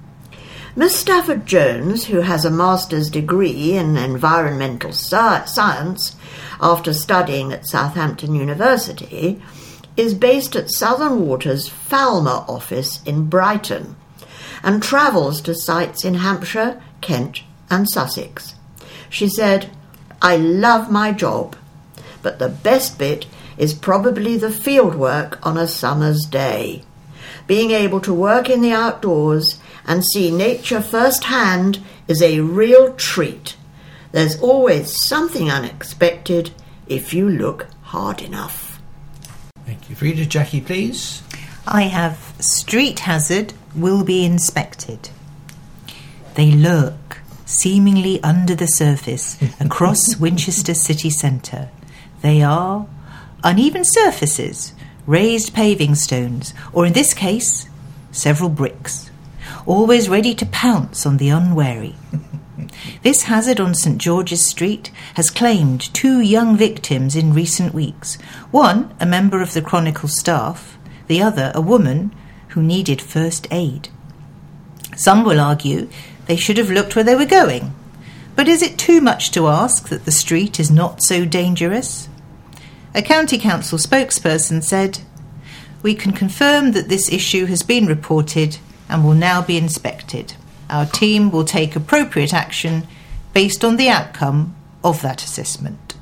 Miss Stafford-Jones, who has a master's degree in environmental science after studying at Southampton University, is based at Southern Water's Falmer office in Brighton and travels to sites in Hampshire, Kent and Sussex. She said, "I love my job, but the best bit is probably the field work on a summer's day. Being able to work in the outdoors and see nature firsthand is a real treat. There's always something unexpected if you look hard enough." Thank you, Frida. Jackie, please. I have street hazard will be inspected. They lurk, seemingly under the surface, across Winchester city centre. They are uneven surfaces, raised paving stones, or in this case, several bricks, always ready to pounce on the unwary. This hazard on St George's Street has claimed two young victims in recent weeks, one a member of the Chronicle staff, the other a woman who needed first aid. Some will argue they should have looked where they were going, but is it too much to ask that the street is not so dangerous? A county council spokesperson said, "We can confirm that this issue has been reported and will now be inspected. Our team will take appropriate action based on the outcome of that assessment."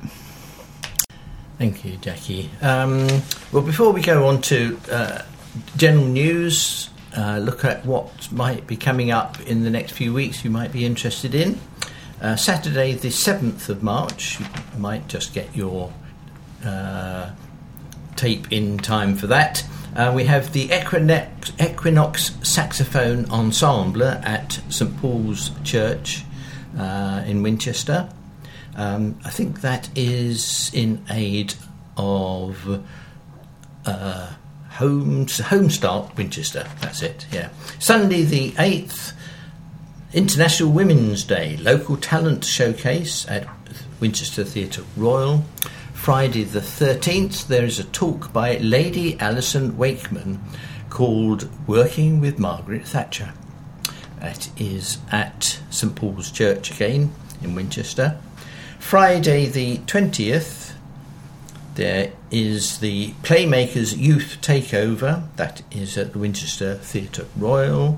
Thank you, Jackie. Um, well, before we go on to uh, general news, uh, look at what might be coming up in the next few weeks you might be interested in. Uh, Saturday the seventh of March, you might just get your uh, tape in time for that. Uh, we have the Equinox, Equinox Saxophone Ensemble at St Paul's Church uh, in Winchester. Um, I think that is in aid of uh, Home Homestart Winchester. That's it, yeah. Sunday the eighth, International Women's Day, local talent showcase at Winchester Theatre Royal. Friday the thirteenth, there is a talk by Lady Alison Wakeman called Working with Margaret Thatcher. That is at St Paul's Church again in Winchester. Friday the twentieth, there is the Playmakers Youth Takeover. That is at the Winchester Theatre Royal.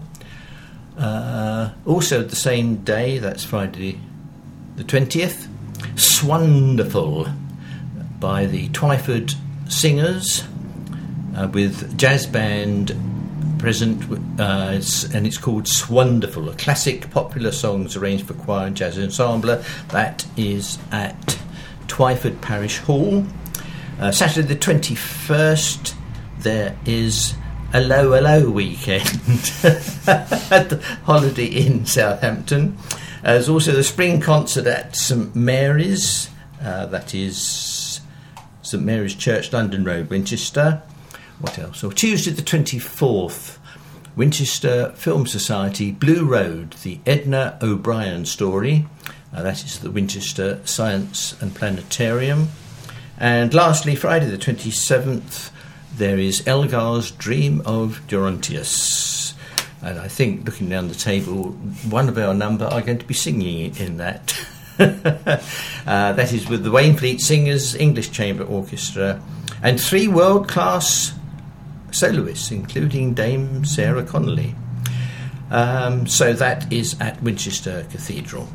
Uh, also the same day, that's Friday the twentieth, Swonderful by the Twyford Singers uh, with jazz band present, uh, it's, and it's called Swonderful, a classic popular songs arranged for choir and jazz ensemble. That is at Twyford Parish Hall. Uh, Saturday the twenty-first, there is Hello Hello weekend at the Holiday Inn Southampton. Uh, there's also the spring concert at St Mary's, uh, that is St Mary's Church, London Road, Winchester. What else? Oh, Tuesday the twenty-fourth, Winchester Film Society, Blue Road, the Edna O'Brien story. Uh, that is the Winchester Science and Planetarium. And lastly, Friday the twenty-seventh, there is Elgar's Dream of Gerontius. And I think, looking down the table, one of our number are going to be singing in that. uh, that is with the Wainfleet Singers, English Chamber Orchestra, and three world-class soloists, including Dame Sarah Connolly. Um, so that is at Winchester Cathedral.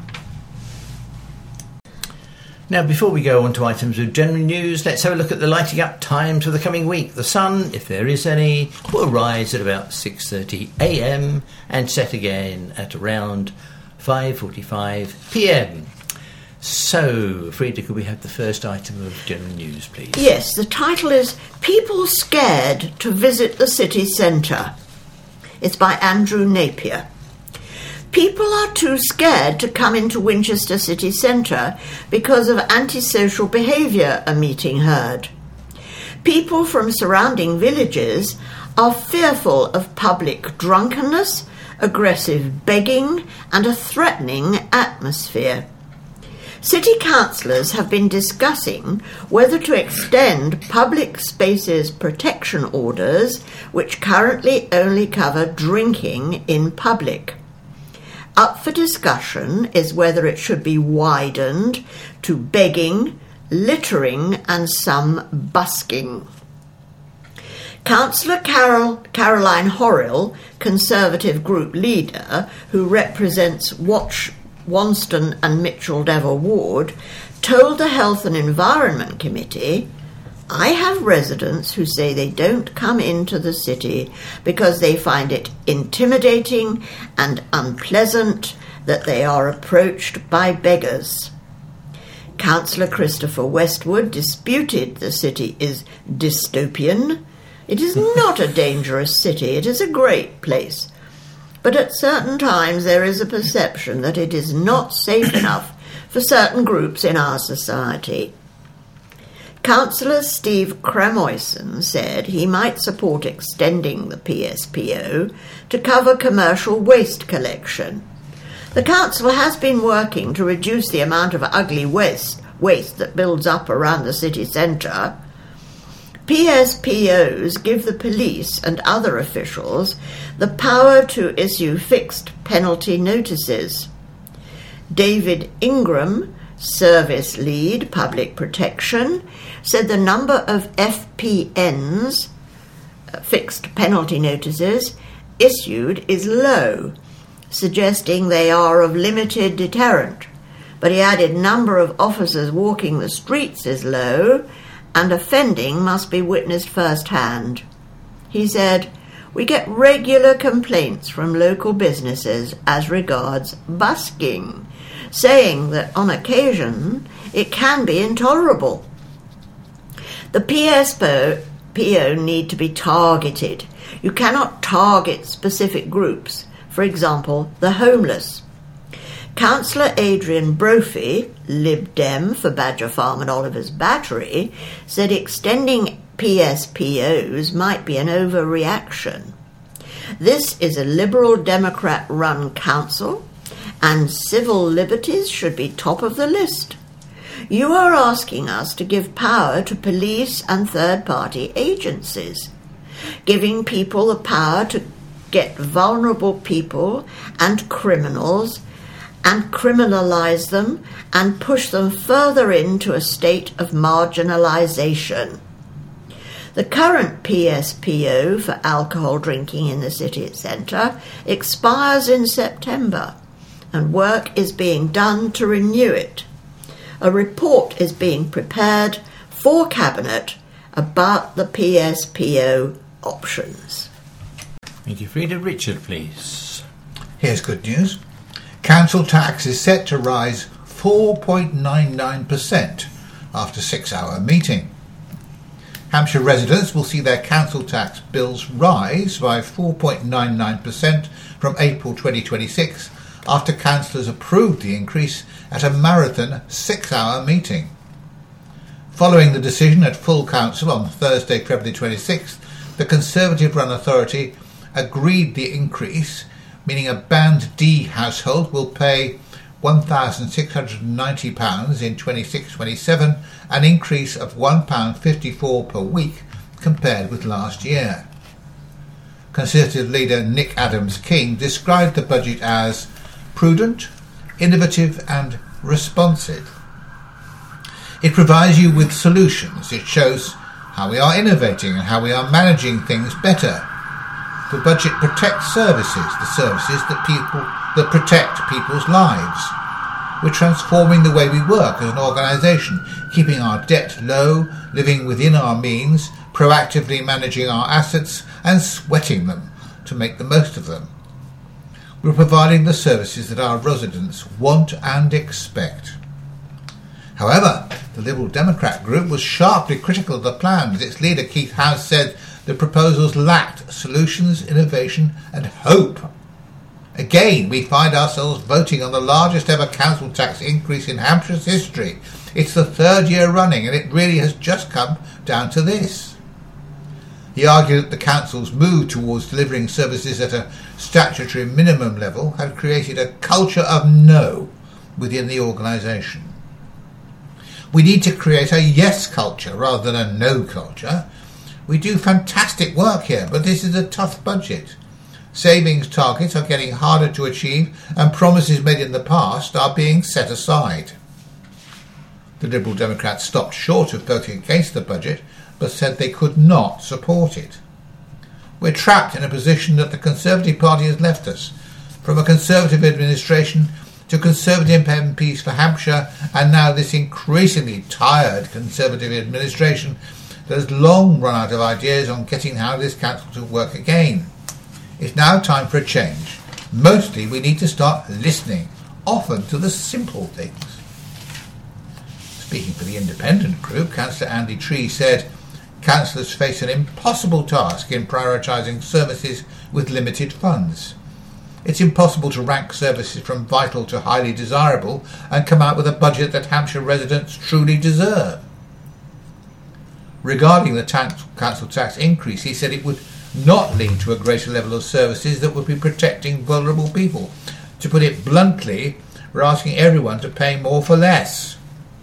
Now, before we go on to items of general news, let's have a look at the lighting up times for the coming week. The sun, if there is any, will rise at about six thirty a m and set again at around five forty-five p m. So, Frida, could we have the first item of general news, please? Yes, the title is People Scared to Visit the City Centre. It's by Andrew Napier. People are too scared to come into Winchester city centre because of antisocial behaviour, a meeting heard. People from surrounding villages are fearful of public drunkenness, aggressive begging and a threatening atmosphere. City councillors have been discussing whether to extend public spaces protection orders, which currently only cover drinking in public. Up for discussion is whether it should be widened to begging, littering and some busking. Councillor Carol, Caroline Horrill, Conservative group leader, who represents Watch, Wanston and Mitchell Devil Ward, told the Health and Environment Committee, I have residents who say they don't come into the city because they find it intimidating and unpleasant that they are approached by beggars. Councillor Christopher Westwood disputed the city is dystopian. It is not a dangerous city, it is a great place. But at certain times there is a perception that it is not safe enough for certain groups in our society. Councillor Steve Cremoyson said he might support extending the P S P O to cover commercial waste collection. The council has been working to reduce the amount of ugly waste, waste that builds up around the city centre. P S P Os give the police and other officials the power to issue fixed penalty notices. David Ingram, Service Lead, Public Protection, said the number of F P Ns, fixed penalty notices, issued is low, suggesting they are of limited deterrent. But he added number of officers walking the streets is low and offending must be witnessed firsthand. He said, we get regular complaints from local businesses as regards busking, saying that on occasion it can be intolerable. The P S P O need to be targeted. You cannot target specific groups, for example, the homeless. Councillor Adrian Brophy, Lib Dem for Badger Farm and Oliver's Battery, said extending P S P Os might be an overreaction. This is a Liberal Democrat-run council, and civil liberties should be top of the list. You are asking us to give power to police and third-party agencies, giving people the power to get vulnerable people and criminals and criminalise them and push them further into a state of marginalisation. The current P S P O for alcohol drinking in the city centre expires in September, and work is being done to renew it. A report is being prepared for Cabinet about the P S P O options. Thank you, Frida. Richard, please. Here's good news. Council tax is set to rise four point nine nine percent after six-hour meeting. Hampshire residents will see their council tax bills rise by four point nine nine percent from April twenty twenty-six after councillors approved the increase at a marathon six-hour meeting. Following the decision at full council on Thursday, February twenty-sixth, the Conservative-run authority agreed the increase, meaning a Band D household will pay one thousand six hundred ninety pounds in twenty-six twenty-seven, an increase of one pound fifty-four per week compared with last year. Conservative leader Nick Adams-King described the budget as prudent, innovative and responsive. It provides you with solutions. It shows how we are innovating and how we are managing things better. The budget protects services, the services that people that protect people's lives. We're transforming the way we work as an organisation, keeping our debt low, living within our means, proactively managing our assets and sweating them to make the most of them. We're providing the services that our residents want and expect. However, the Liberal Democrat group was sharply critical of the plan, with its leader Keith House said the proposals lacked solutions, innovation and hope. Again, we find ourselves voting on the largest ever council tax increase in Hampshire's history. It's the third year running and it really has just come down to this. He argued that the council's move towards delivering services at a statutory minimum level had created a culture of no within the organisation. We need to create a yes culture rather than a no culture. We do fantastic work here, but this is a tough budget. Savings targets are getting harder to achieve and promises made in the past are being set aside. The Liberal Democrats stopped short of voting against the budget, but said they could not support it. We're trapped in a position that the Conservative Party has left us, from a Conservative administration to Conservative M Ps for Hampshire, and now this increasingly tired Conservative administration that has long run out of ideas on getting how this council to work again. It's now time for a change. Mostly we need to start listening, often to the simple things. Speaking for the Independent group, Councillor Andy Tree said, councillors face an impossible task in prioritising services with limited funds. It's impossible to rank services from vital to highly desirable and come out with a budget that Hampshire residents truly deserve. Regarding the tax, council tax increase, he said it would not lead to a greater level of services that would be protecting vulnerable people. To put it bluntly, we're asking everyone to pay more for less.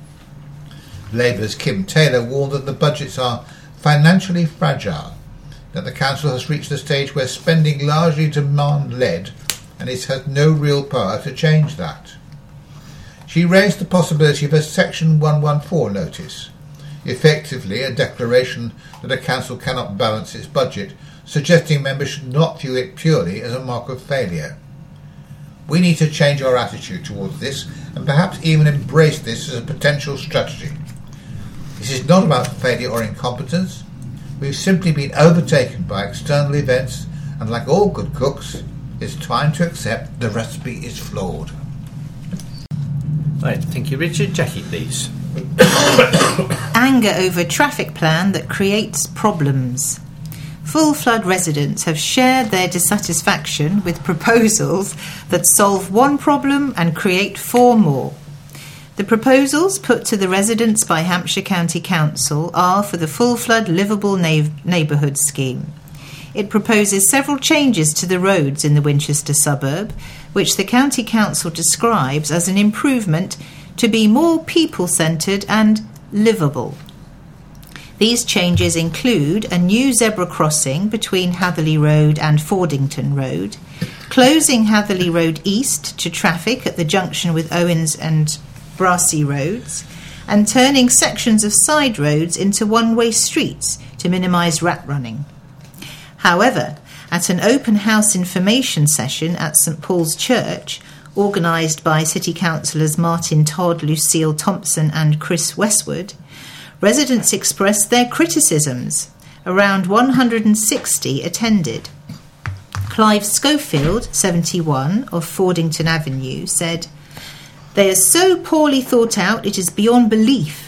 Labour's Kim Taylor warned that the budgets are financially fragile, that the council has reached a stage where spending largely demand-led and it has no real power to change that. She raised the possibility of a Section one fourteen notice, effectively a declaration that a council cannot balance its budget, suggesting members should not view it purely as a mark of failure. We need to change our attitude towards this and perhaps even embrace this as a potential strategy. This is not about failure or incompetence. We've simply been overtaken by external events, and like all good cooks, it's time to accept the recipe is flawed. Right, thank you, Richard. Jackie, please. Anger over traffic plan that creates problems. Full Flood residents have shared their dissatisfaction with proposals that solve one problem and create four more. The proposals put to the residents by Hampshire County Council are for the Full Flood Livable Na- Neighbourhood Scheme. It proposes several changes to the roads in the Winchester suburb, which the County Council describes as an improvement to be more people-centred and livable. These changes include a new zebra crossing between Hatherley Road and Fordington Road, closing Hatherley Road East to traffic at the junction with Owens and Brassey Roads, and turning sections of side roads into one-way streets to minimise rat running. However, at an open house information session at St Paul's Church, organised by City Councillors Martin Todd, Lucille Thompson and Chris Westwood, residents expressed their criticisms. Around one hundred sixty attended. Clive Schofield, seventy-one, of Fordington Avenue, said, "They are so poorly thought out it is beyond belief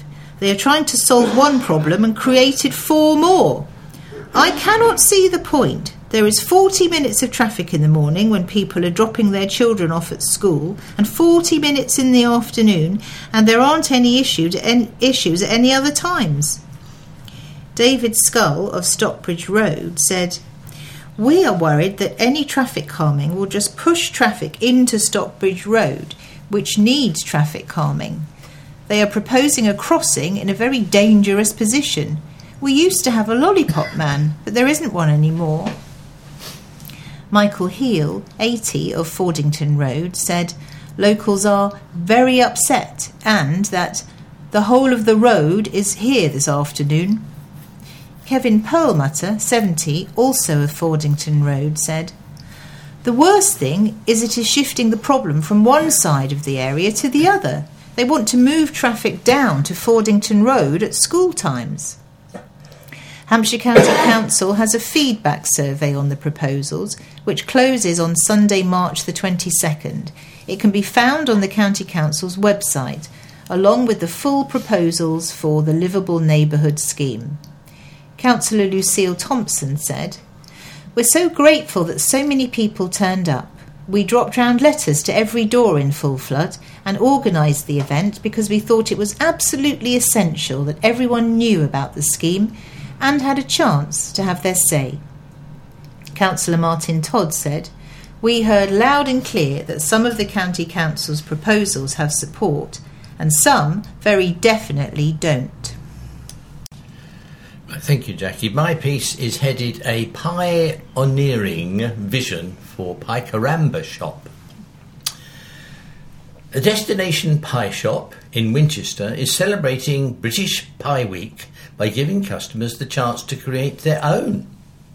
They are trying to solve one problem and created four more. I cannot see the point. There is forty minutes of traffic in the morning when people are dropping their children off at school, and forty minutes in the afternoon, and there aren't any issues at any other times. David Scull of Stockbridge Road said, "We are worried that any traffic calming will just push traffic into Stockbridge Road, which needs traffic calming. They are proposing a crossing in a very dangerous position. We used to have a lollipop man, but there isn't one anymore." Michael Heel, eighty, of Fordington Road, said locals are very upset and that the whole of the road is here this afternoon. Kevin Perlmutter, seventy, also of Fordington Road, said, "The worst thing is it is shifting the problem from one side of the area to the other. They want to move traffic down to Fordington Road at school times." Hampshire County Council has a feedback survey on the proposals, which closes on Sunday, March the twenty-second. It can be found on the County Council's website, along with the full proposals for the Livable Neighbourhood Scheme. Councillor Lucille Thompson said, "We're so grateful that so many people turned up. We dropped round letters to every door in Full Flood and organised the event because we thought it was absolutely essential that everyone knew about the scheme and had a chance to have their say." Councillor Martin Todd said, "We heard loud and clear that some of the County Council's proposals have support and some very definitely don't." Thank you, Jackie. My piece is headed "A Pioneering Vision for Picaramba Shop." A destination pie shop in Winchester is celebrating British Pie Week by giving customers the chance to create their own.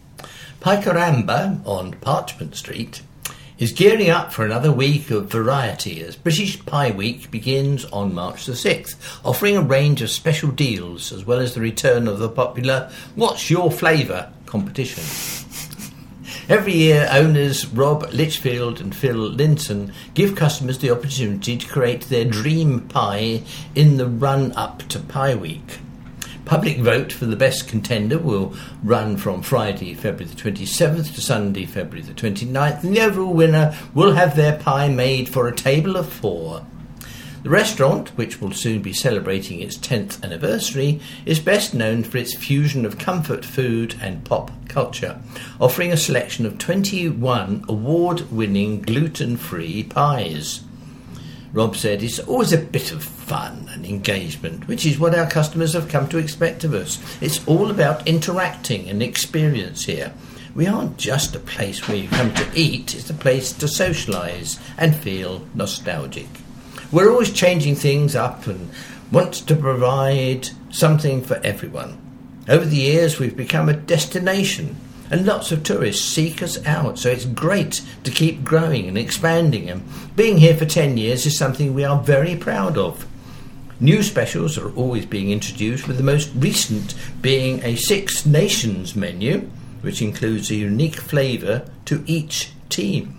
Picaramba on Parchment Street is gearing up for another week of variety as British Pie Week begins on March the sixth, offering a range of special deals as well as the return of the popular "What's Your Flavour?" competition. Every year, owners Rob Litchfield and Phil Linton give customers the opportunity to create their dream pie in the run-up to Pie Week. Public vote for the best contender will run from Friday, February the twenty-seventh to Sunday, February the twenty-ninth, and the overall winner will have their pie made for a table of four. The restaurant, which will soon be celebrating its tenth anniversary, is best known for its fusion of comfort food and pop culture, offering a selection of twenty-one award-winning gluten-free pies. Rob said, "It's always a bit of fun and engagement, which is what our customers have come to expect of us. It's all about interacting and experience here. We aren't just a place where you come to eat, it's a place to socialise and feel nostalgic. We're always changing things up and want to provide something for everyone. Over the years, we've become a destination, and lots of tourists seek us out, so it's great to keep growing and expanding, and being here for ten years is something we are very proud of. New specials are always being introduced, with the most recent being a Six Nations menu, which includes a unique flavour to each team.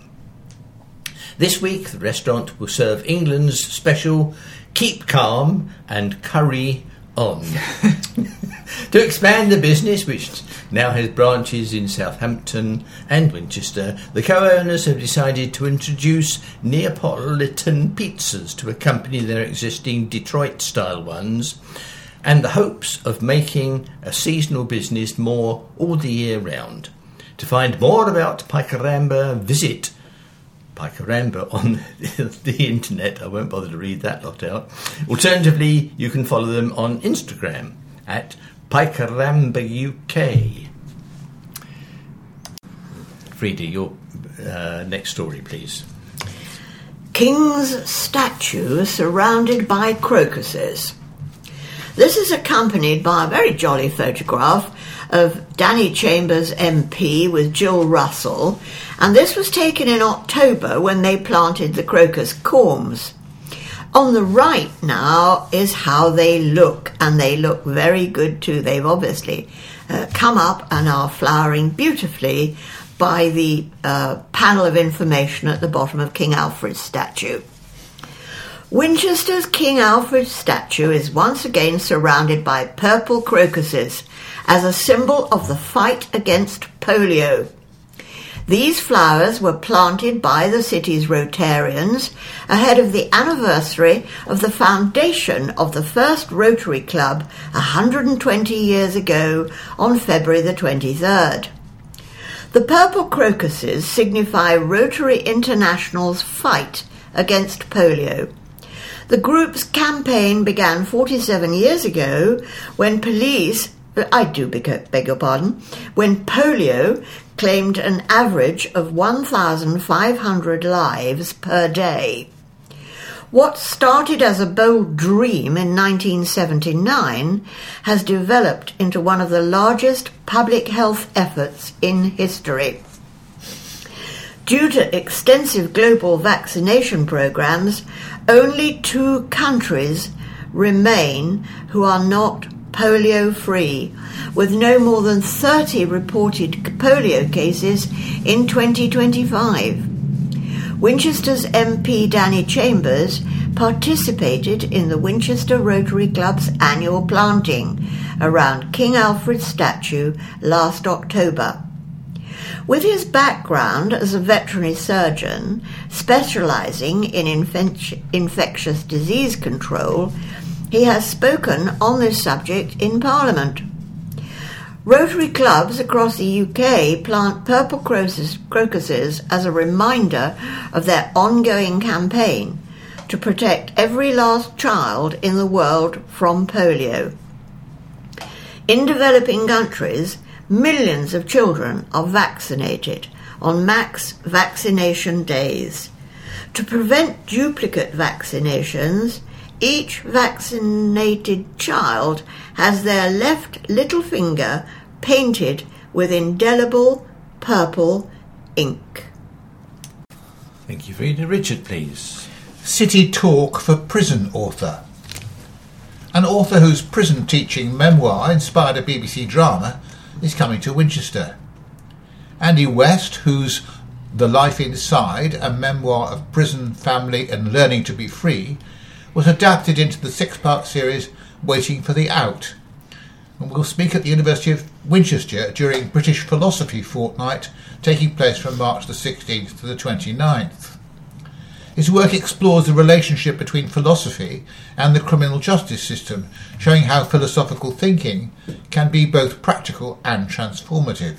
This week, the restaurant will serve England's special Keep Calm and Curry On. To expand the business, which now has branches in Southampton and Winchester, the co-owners have decided to introduce Neapolitan pizzas to accompany their existing Detroit-style ones, and the hopes of making a seasonal business more all the year round. To find more about Picaramba, visit Picaramba on the internet. I won't bother to read that lot out. Alternatively, you can follow them on Instagram at Picaramba U K. Frida, your uh, next story, please. King's statue surrounded by crocuses. This is accompanied by a very jolly photograph of Danny Chambers M P with Jill Russell, and this was taken in October when they planted the crocus corms. On the right now is how they look, and they look very good too. They've obviously uh, come up and are flowering beautifully by the uh, panel of information at the bottom of King Alfred's statue. Winchester's King Alfred statue is once again surrounded by purple crocuses as a symbol of the fight against polio. These flowers were planted by the city's Rotarians ahead of the anniversary of the foundation of the first Rotary Club one hundred twenty years ago on February the twenty-third. The purple crocuses signify Rotary International's fight against polio. The group's campaign began forty-seven years ago when police, I do beg, beg your pardon, when polio claimed an average of one thousand five hundred lives per day. What started as a bold dream in nineteen seventy-nine has developed into one of the largest public health efforts in history. Due to extensive global vaccination programs, only two countries remain who are not polio-free, with no more than thirty reported polio cases in twenty twenty-five. Winchester's M P Danny Chambers participated in the Winchester Rotary Club's annual planting around King Alfred's statue last October. With his background as a veterinary surgeon specialising in infec- infectious disease control, he has spoken on this subject in Parliament. Rotary clubs across the U K plant purple crocuses as a reminder of their ongoing campaign to protect every last child in the world from polio. In developing countries, millions of children are vaccinated on max vaccination days. To prevent duplicate vaccinations, each vaccinated child has their left little finger painted with indelible purple ink. Thank you, Frida. Richard, please. City talk for prison author. An author whose prison teaching memoir inspired a B B C drama is coming to Winchester. Andy West, whose The Life Inside, a memoir of prison, family and learning to be free, was adapted into the six-part series Waiting for the Out, and will speak at the University of Winchester during British Philosophy Fortnight, taking place from March the sixteenth to the twenty-ninth. His work explores the relationship between philosophy and the criminal justice system, showing how philosophical thinking can be both practical and transformative.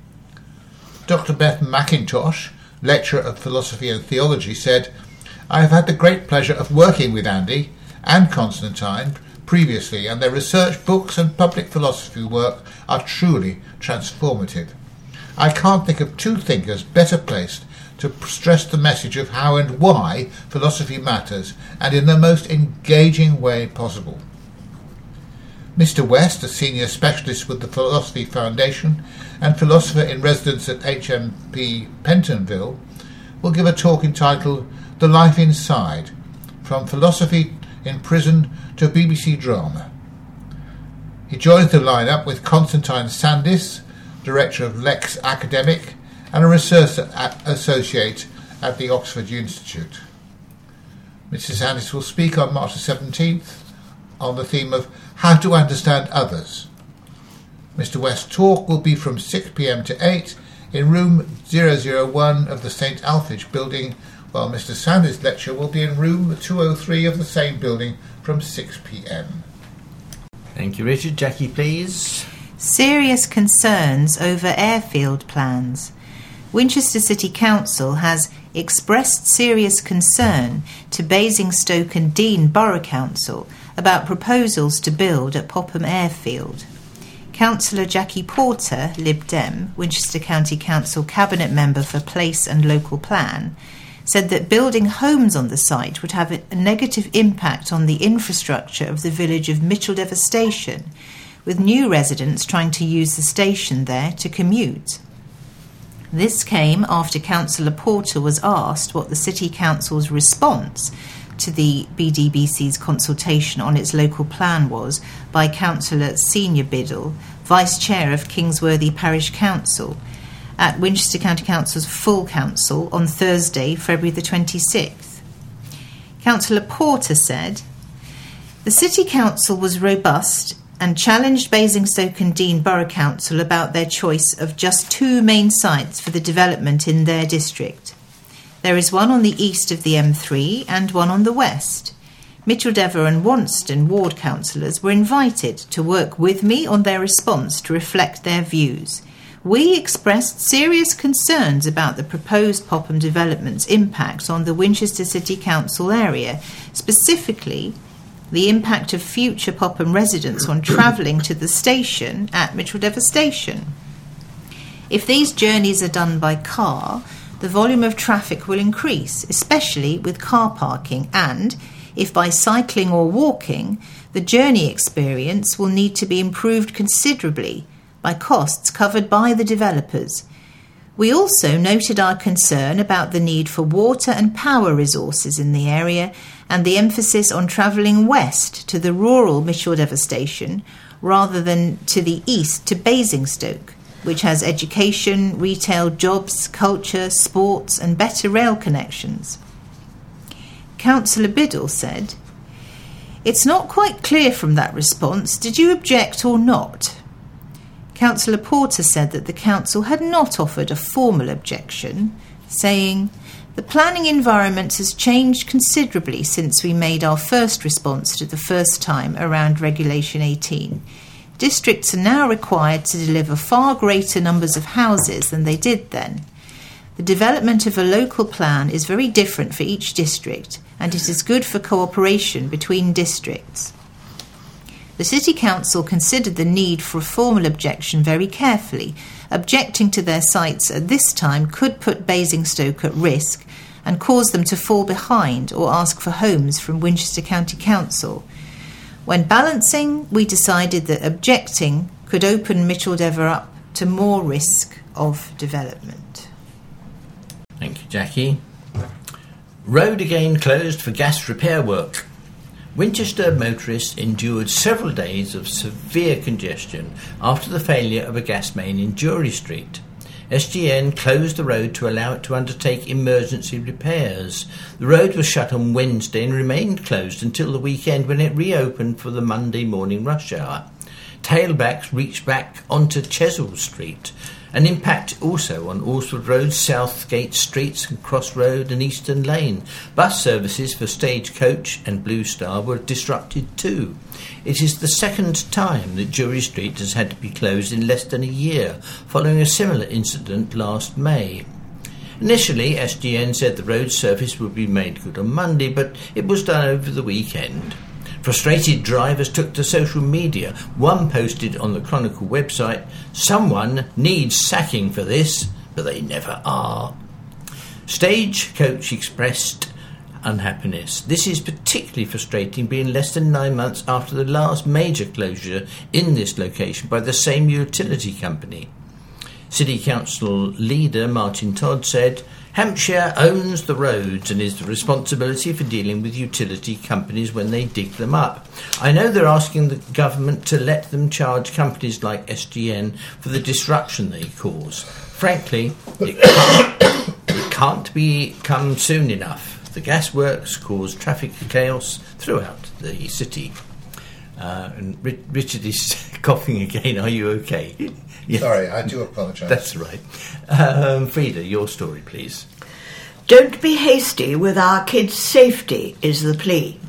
Doctor Beth McIntosh, lecturer of philosophy and theology, said, "I have had the great pleasure of working with Andy and Constantine previously, and their research, books and public philosophy work are truly transformative. I can't think of two thinkers better placed to stress the message of how and why philosophy matters, and in the most engaging way possible." Mister West, a senior specialist with the Philosophy Foundation and philosopher in residence at H M P Pentonville, will give a talk entitled The Life Inside, From Philosophy in Prison to B B C Drama. He joins the lineup with Constantine Sandis, Director of Lex Academic and a research associate at the Oxford Institute. Mister Sandis will speak on March the seventeenth on the theme of How to Understand Others. Mister West's talk will be from six p.m. to eight in room zero zero one of the Saint Alphege building, while Mister Sanders' lecture will be in room two oh three of the same building from six p.m. Thank you, Richard. Jackie, please. Serious concerns over airfield plans. Winchester City Council has expressed serious concern to Basingstoke and Deane Borough Council about proposals to build at Popham Airfield. Councillor Jackie Porter, Lib Dem, Winchester County Council Cabinet Member for Place and Local Plan, said that building homes on the site would have a negative impact on the infrastructure of the village of Micheldever Station, with new residents trying to use the station there to commute. This came after Councillor Porter was asked what the City Council's response to the B D B C's consultation on its local plan was by Councillor Senior Biddle, Vice Chair of Kingsworthy Parish Council, at Winchester County Council's full council on Thursday, February the twenty-sixth. Councillor Porter said, "The City Council was robust and challenged Basingstoke and Deane Borough Council about their choice of just two main sites for the development in their district. There is one on the east of the M three and one on the west. Micheldever and Wonston ward councillors were invited to work with me on their response to reflect their views. We expressed serious concerns about the proposed Popham development's impact on the Winchester City Council area, specifically the impact of future Popham residents on travelling to the station at Micheldever Station. If these journeys are done by car, the volume of traffic will increase, especially with car parking, and if by cycling or walking, the journey experience will need to be improved considerably by costs covered by the developers. We also noted our concern about the need for water and power resources in the area and the emphasis on travelling west to the rural Micheldever station rather than to the east to Basingstoke, which has education, retail, jobs, culture, sports and better rail connections." Councillor Biddle said, "It's not quite clear from that response. Did you object or not?" Councillor Porter said that the council had not offered a formal objection, saying, "The planning environment has changed considerably since we made our first response to the first time around Regulation eighteen. Districts are now required to deliver far greater numbers of houses than they did then. The development of a local plan is very different for each district, and it is good for cooperation between districts." The City Council considered the need for a formal objection very carefully. Objecting to their sites at this time could put Basingstoke at risk and cause them to fall behind or ask for homes from Winchester County Council. When balancing, we decided that objecting could open Micheldever up to more risk of development. Thank you, Jackie. Road again closed for gas repair work. Winchester motorists endured several days of severe congestion after the failure of a gas main in Jury Street. S G N closed the road to allow it to undertake emergency repairs. The road was shut on Wednesday and remained closed until the weekend, when it reopened for the Monday morning rush hour. Tailbacks reached back onto Chesil Street. An impact also on Alresford Road, Southgate Streets and Cross Road and Eastern Lane. Bus services for Stagecoach and Blue Star were disrupted too. It is the second time that Jury Street has had to be closed in less than a year, following a similar incident last May. Initially, S G N said the road surface would be made good on Monday, but it was done over the weekend. Frustrated drivers took to social media. One posted on the Chronicle website, "Someone needs sacking for this, but they never are." Stagecoach expressed unhappiness. "This is particularly frustrating, being less than nine months after the last major closure in this location by the same utility company." City Council leader Martin Todd said, "Hampshire owns the roads and is the responsibility for dealing with utility companies when they dig them up. I know they're asking the government to let them charge companies like S G N for the disruption they cause. Frankly, it can't, it can't be come soon enough. The gasworks cause traffic chaos throughout the city." Uh, and R- Richard is coughing again. Are you okay? Yes. Sorry, I do apologise. That's right. Um, Frida, your story, please. Don't be hasty with our kids' safety is the plea.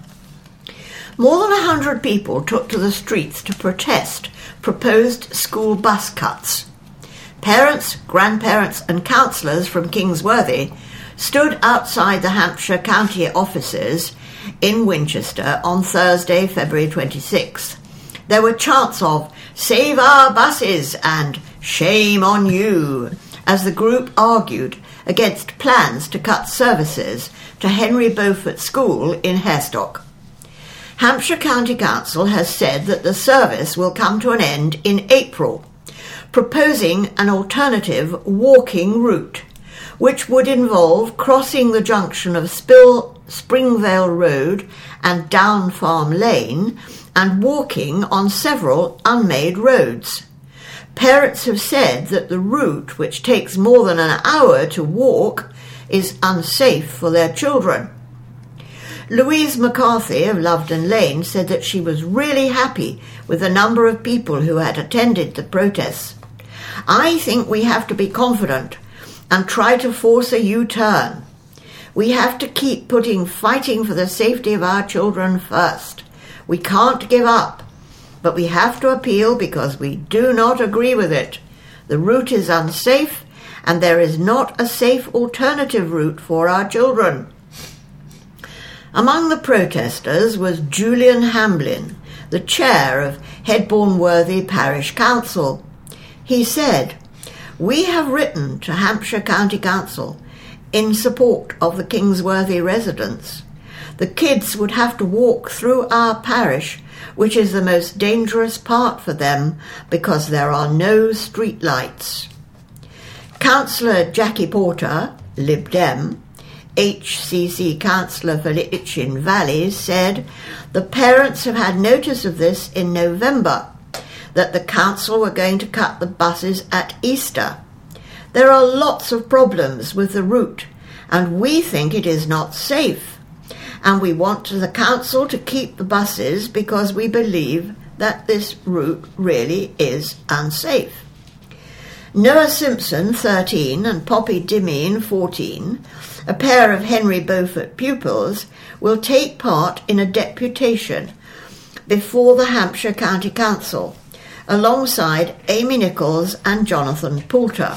More than a hundred people took to the streets to protest proposed school bus cuts. Parents, grandparents and councillors from Kingsworthy stood outside the Hampshire County offices in Winchester on Thursday, February twenty-sixth. There were chants of "Save our buses" and "Shame on you" as the group argued against plans to cut services to Henry Beaufort School in Harestock. Hampshire County Council has said that the service will come to an end in April, proposing an alternative walking route, which would involve crossing the junction of Spill, Springvale Road and Down Farm Lane and walking on several unmade roads. Parents have said that the route, which takes more than an hour to walk, is unsafe for their children. Louise McCarthy of Lovedon Lane said that she was really happy with the number of people who had attended the protests. I think we have to be confident and try to force a U-turn. We have to keep putting fighting for the safety of our children first. We can't give up, but we have to appeal because we do not agree with it. The route is unsafe, and there is not a safe alternative route for our children. Among the protesters was Julian Hamblin, the chair of Headbourne Worthy Parish Council. He said, "We have written to Hampshire County Council in support of the Kingsworthy residents. The kids would have to walk through our parish, which is the most dangerous part for them because there are no street lights." Councillor Jackie Porter, Lib Dem, H C C councillor for Itchin Valley, said the parents have had notice of this in November, that the council were going to cut the buses at Easter. There are lots of problems with the route, and we think it is not safe, and we want the council to keep the buses because we believe that this route really is unsafe. Noah Simpson, thirteen, and Poppy Dimeen, fourteen, a pair of Henry Beaufort pupils, will take part in a deputation before the Hampshire County Council, alongside Amy Nichols and Jonathan Poulter.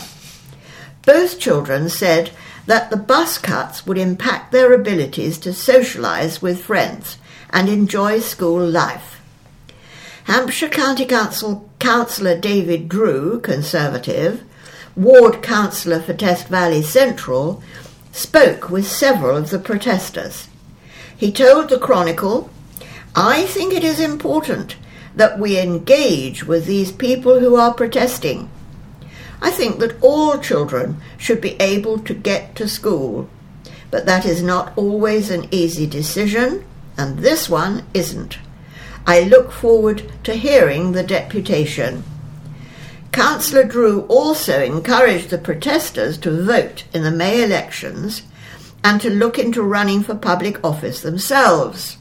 Both children said that the bus cuts would impact their abilities to socialise with friends and enjoy school life. Hampshire County Council Councillor David Drew, Conservative, Ward Councillor for Test Valley Central, spoke with several of the protesters. He told the Chronicle, "I think it is important that we engage with these people who are protesting. I think that all children should be able to get to school, but that is not always an easy decision, and this one isn't. I look forward to hearing the deputation." Councillor Drew also encouraged the protesters to vote in the May elections and to look into running for public office themselves.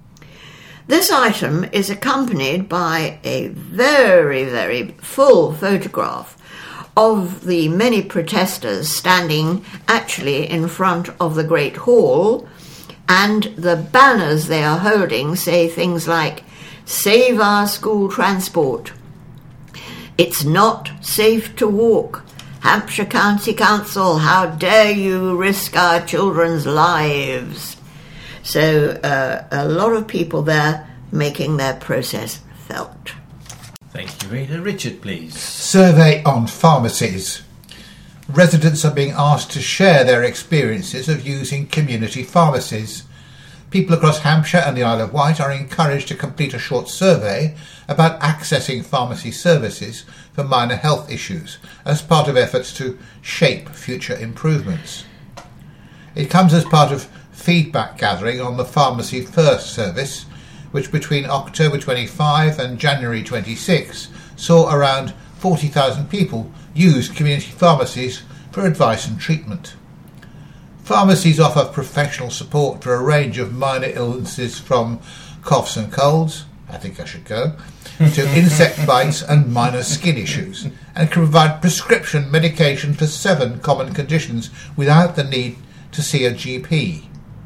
This item is accompanied by a very, very full photograph of the many protesters standing actually in front of the Great Hall, and the banners they are holding say things like, "Save our school transport," "It's not safe to walk," "Hampshire County Council, how dare you risk our children's lives." So uh, a lot of people there making their process felt. Thank you, Rita. Richard, please. Survey on pharmacies. Residents are being asked to share their experiences of using community pharmacies. People across Hampshire and the Isle of Wight are encouraged to complete a short survey about accessing pharmacy services for minor health issues as part of efforts to shape future improvements. It comes as part of feedback gathering on the Pharmacy First service, which between October twenty-fifth and January twenty-sixth saw around forty thousand people use community pharmacies for advice and treatment. Pharmacies offer professional support for a range of minor illnesses from coughs and colds, I think I should go, to insect bites and minor skin issues, and can provide prescription medication for seven common conditions without the need to see a G P.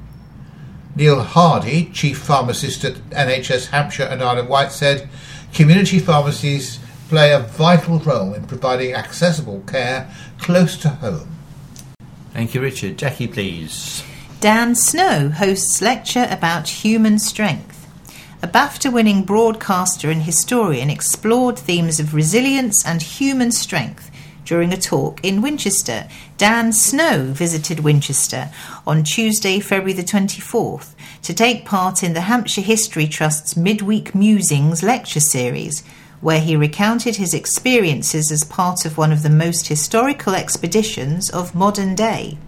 Neil Hardy, Chief Pharmacist at N H S Hampshire and Isle of Wight, said, "Community pharmacies play a vital role in providing accessible care close to home." Thank you, Richard. Jackie, please. Dan Snow hosts lecture about human strength. A BAFTA-winning broadcaster and historian explored themes of resilience and human strength during a talk in Winchester. Dan Snow visited Winchester on Tuesday, February the twenty-fourth, to take part in the Hampshire History Trust's Midweek Musings lecture series, where he recounted his experiences as part of one of the most historical expeditions of modern day.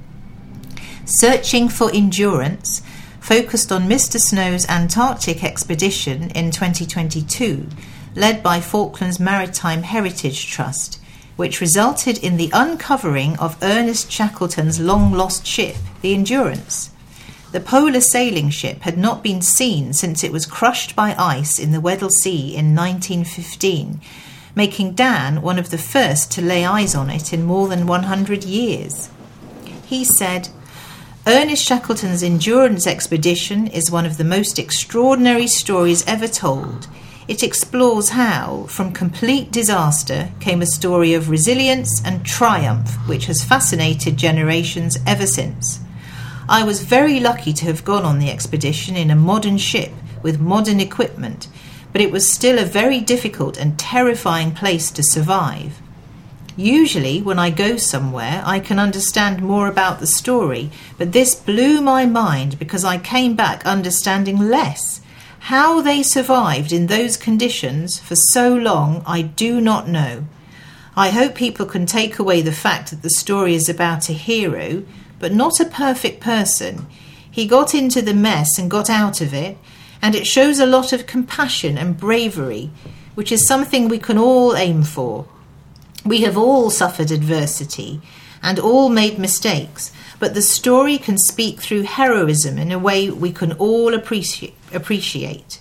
Searching for Endurance focused on Mister Snow's Antarctic expedition in twenty twenty-two, led by Falklands Maritime Heritage Trust, which resulted in the uncovering of Ernest Shackleton's long-lost ship, the Endurance. The polar sailing ship had not been seen since it was crushed by ice in the Weddell Sea in nineteen fifteen, making Dan one of the first to lay eyes on it in more than one hundred years. He said, "Ernest Shackleton's Endurance expedition is one of the most extraordinary stories ever told. It explores how, from complete disaster, came a story of resilience and triumph which has fascinated generations ever since. I was very lucky to have gone on the expedition in a modern ship with modern equipment, but it was still a very difficult and terrifying place to survive. Usually, when I go somewhere, I can understand more about the story, but this blew my mind because I came back understanding less. How they survived in those conditions for so long, I do not know. I hope people can take away the fact that the story is about a hero, but not a perfect person. He got into the mess and got out of it, and it shows a lot of compassion and bravery, which is something we can all aim for. We have all suffered adversity and all made mistakes, but the story can speak through heroism in a way we can all appreciate. appreciate.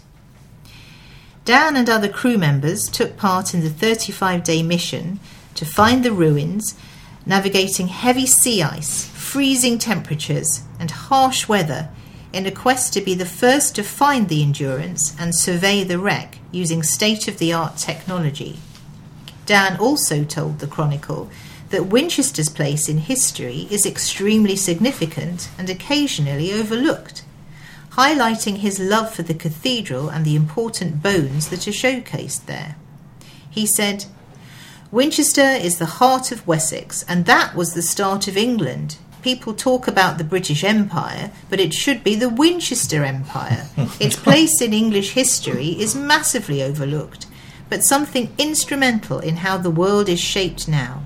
Dan and other crew members took part in the thirty-five day mission to find the ruins, navigating heavy sea ice, freezing temperatures and harsh weather in a quest to be the first to find the Endurance and survey the wreck using state-of-the-art technology. Dan also told the Chronicle that Winchester's place in history is extremely significant and occasionally overlooked, highlighting his love for the cathedral and the important bones that are showcased there. He said, "Winchester is the heart of Wessex, and that was the start of England. People talk about the British Empire, but it should be the Winchester Empire. Its place in English history is massively overlooked, but something instrumental in how the world is shaped now."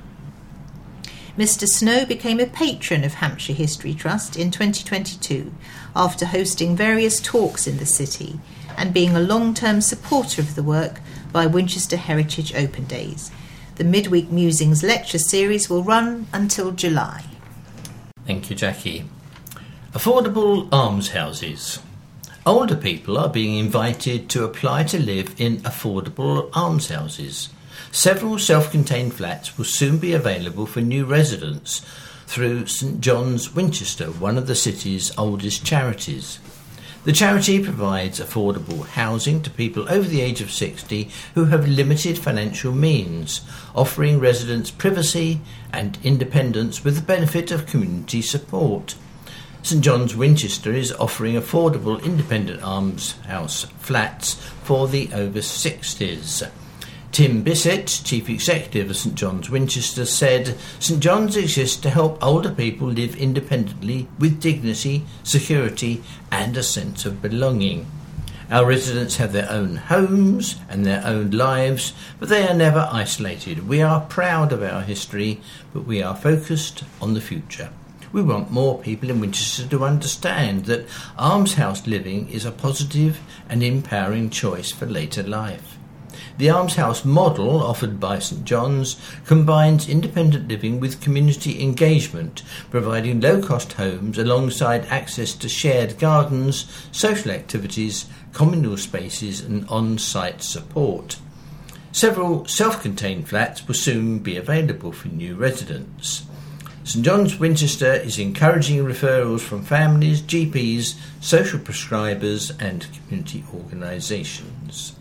Mister Snow became a patron of Hampshire History Trust in twenty twenty-two after hosting various talks in the city and being a long-term supporter of the work by Winchester Heritage Open Days. The Midweek Musings lecture series will run until July. Thank you, Jackie. Affordable almshouses. Older people are being invited to apply to live in affordable almshouses. Several self-contained flats will soon be available for new residents through St John's Winchester, one of the city's oldest charities. The charity provides affordable housing to people over the age of sixty who have limited financial means, offering residents privacy and independence with the benefit of community support. St John's Winchester is offering affordable independent almshouse flats for the over sixties. Tim Bissett, Chief Executive of St John's Winchester, said St John's exists to help older people live independently with dignity, security and a sense of belonging. Our residents have their own homes and their own lives, but they are never isolated. We are proud of our history, but we are focused on the future. We want more people in Winchester to understand that almshouse living is a positive and empowering choice for later life. The almshouse model offered by St John's combines independent living with community engagement, providing low-cost homes alongside access to shared gardens, social activities, communal spaces and on-site support. Several self-contained flats will soon be available for new residents. St John's Winchester is encouraging referrals from families, G Ps, social prescribers and community organisations.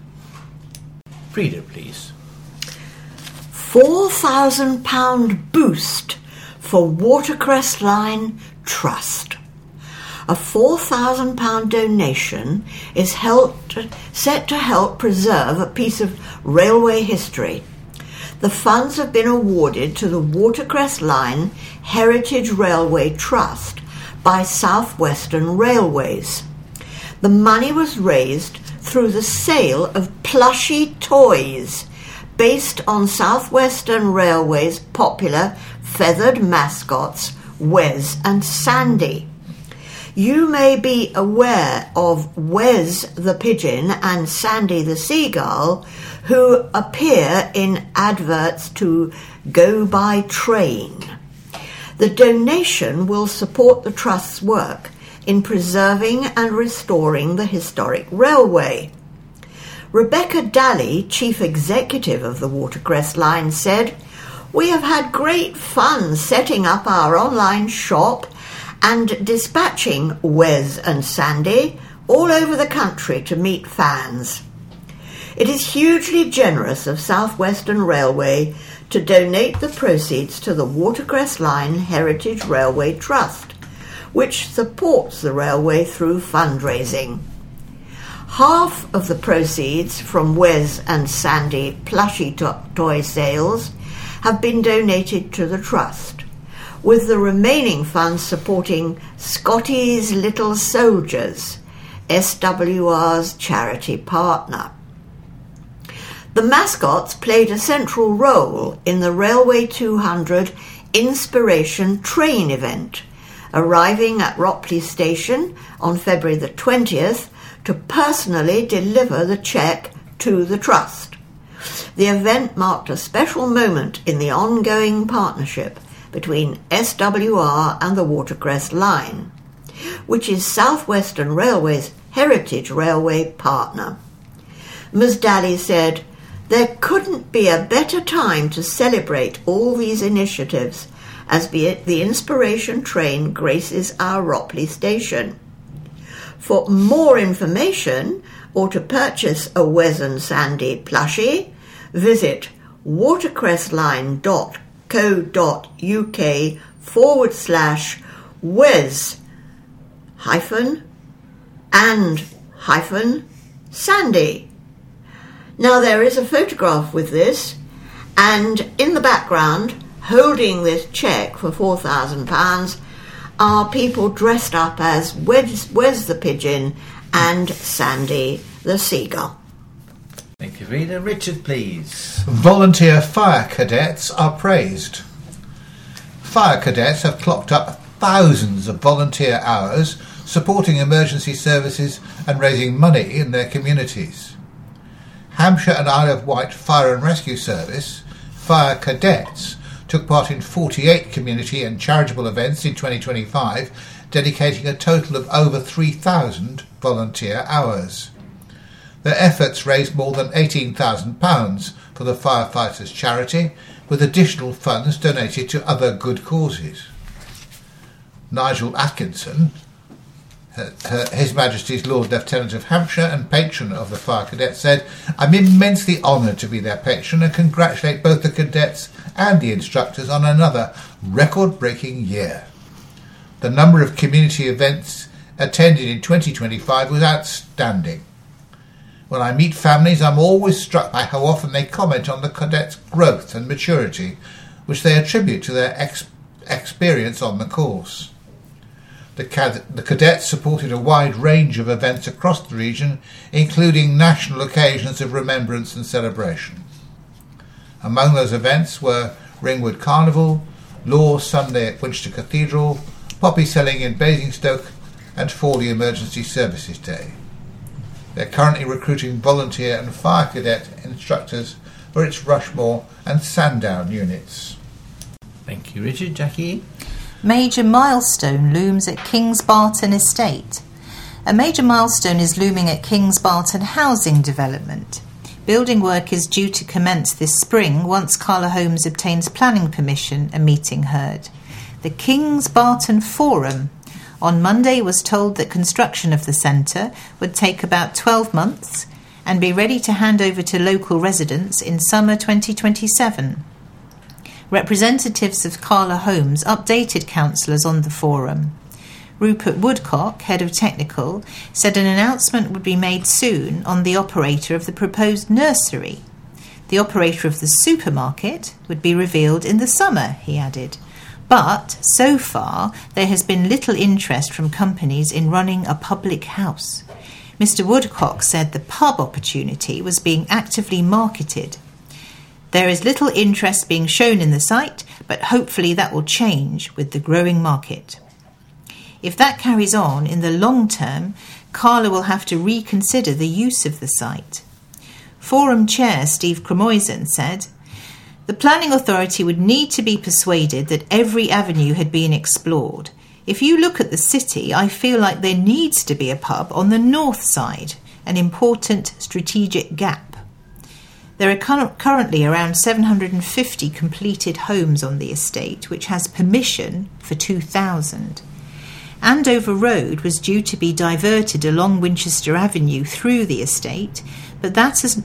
Frida, please. four thousand pounds boost for Watercress Line Trust. A four thousand pounds donation is helped, set to help preserve a piece of railway history. The funds have been awarded to the Watercress Line Heritage Railway Trust by South Western Railways. The money was raised through the sale of plushy toys based on South Western Railway's popular feathered mascots Wes and Sandy. You may be aware of Wes the pigeon and Sandy the seagull, who appear in adverts to Go By Train. The donation will support the Trust's work, in preserving and restoring the historic railway. Rebecca Daly, Chief Executive of the Watercress Line, said, "We have had great fun setting up our online shop and dispatching Wes and Sandy all over the country to meet fans. It is hugely generous of South Western Railway to donate the proceeds to the Watercress Line Heritage Railway Trust, which supports the railway through fundraising. Half of the proceeds from Wes and Sandy plushie to- toy sales have been donated to the trust, with the remaining funds supporting Scotty's Little Soldiers, S W R's charity partner. The mascots played a central role in the Railway two hundred Inspiration Train event, arriving at Ropley Station on February the twentieth to personally deliver the cheque to the trust. The event marked a special moment in the ongoing partnership between S W R and the Watercress Line, which is South Western Railway's heritage railway partner. Miz Daly said, "There couldn't be a better time to celebrate all these initiatives as the Inspiration Train graces our Ropley Station. For more information or to purchase a Wes and Sandy plushie, visit watercressline.co.uk forward slash Wes hyphen and hyphen Sandy." Now there is a photograph with this, and in the background, holding this cheque for four thousand pounds, are people dressed up as Wes, Wes the Pigeon and Sandy the Seagull. Thank you, Rita. Richard, please. Volunteer fire cadets are praised. Fire cadets have clocked up thousands of volunteer hours supporting emergency services and raising money in their communities. Hampshire and Isle of Wight Fire and Rescue Service, fire cadets, took part in forty-eight community and charitable events in twenty twenty-five, dedicating a total of over three thousand volunteer hours. Their efforts raised more than eighteen thousand pounds for the firefighters' charity, with additional funds donated to other good causes. Nigel Atkinson, Her, Her, His Majesty's Lord Lieutenant of Hampshire and patron of the Fire Cadets, said, "I'm immensely honoured to be their patron and congratulate both the cadets and the instructors on another record-breaking year. The number of community events attended in twenty twenty-five was outstanding. When I meet families, I'm always struck by how often they comment on the cadets' growth and maturity, which they attribute to their ex- experience on the course. The, cad- the cadets supported a wide range of events across the region, including national occasions of remembrance and celebration. Among those events were Ringwood Carnival, Law Sunday at Winchester Cathedral, poppy selling in Basingstoke, and Fawley Emergency Services Day. They're currently recruiting volunteer and fire cadet instructors for its Rushmore and Sandown units." Thank you, Richard. Jackie? Major milestone looms at Kings Barton Estate. A major milestone is looming at Kings Barton housing development. Building work is due to commence this spring once Carla Holmes obtains planning permission, a meeting heard. The Kings Barton Forum on Monday was told that construction of the centre would take about twelve months and be ready to hand over to local residents in summer twenty twenty-seven. Representatives of Carla Holmes updated councillors on the forum. Rupert Woodcock, head of technical, said an announcement would be made soon on the operator of the proposed nursery. The operator of the supermarket would be revealed in the summer, he added. But, so far, there has been little interest from companies in running a public house. Mister Woodcock said the pub opportunity was being actively marketed. There is little interest being shown in the site, but hopefully that will change with the growing market. If that carries on in the long term, Carla will have to reconsider the use of the site. Forum Chair Steve Cremoisen said, "The planning authority would need to be persuaded that every avenue had been explored. If you look at the city, I feel like there needs to be a pub on the north side, an important strategic gap. There are cur- currently around seven hundred fifty completed homes on the estate, which has permission for two thousand. Andover Road was due to be diverted along Winchester Avenue through the estate, but that has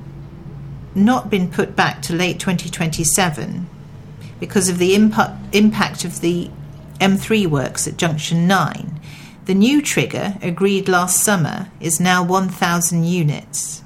not been put back to late twenty twenty-seven because of the impa- impact of the M three works at Junction nine. The new trigger, agreed last summer, is now one thousand units.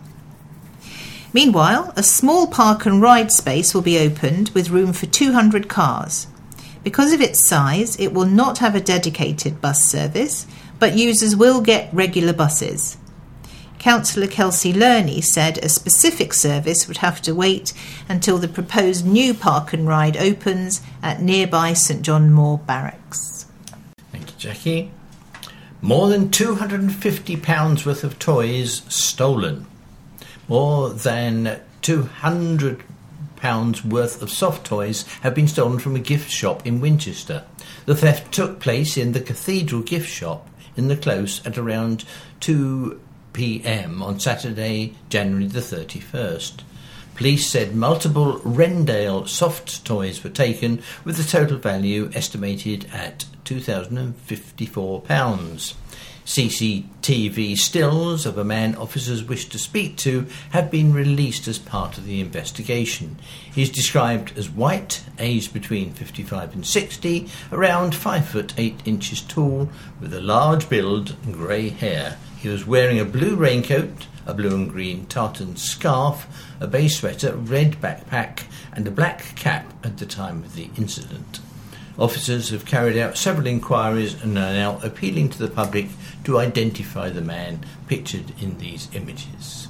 Meanwhile, a small park and ride space will be opened with room for two hundred cars. Because of its size, it will not have a dedicated bus service, but users will get regular buses. Councillor Kelsey Lurney said a specific service would have to wait until the proposed new park and ride opens at nearby St John Moore Barracks. Thank you, Jackie. More than two hundred fifty pounds worth of toys stolen. More than two hundred pounds worth of soft toys have been stolen from a gift shop in Winchester. The theft took place in the Cathedral gift shop in the Close at around two p.m. on Saturday, January the thirty-first. Police said multiple Rendale soft toys were taken, with the total value estimated at two thousand fifty-four pounds. C C T V stills of a man officers wished to speak to have been released as part of the investigation. He is described as white, aged between fifty-five and sixty, around five foot eight inches tall, with a large build and grey hair. He was wearing a blue raincoat, a blue and green tartan scarf, a beige sweater, red backpack and a black cap at the time of the incident. Officers have carried out several inquiries and are now appealing to the public to identify the man pictured in these images.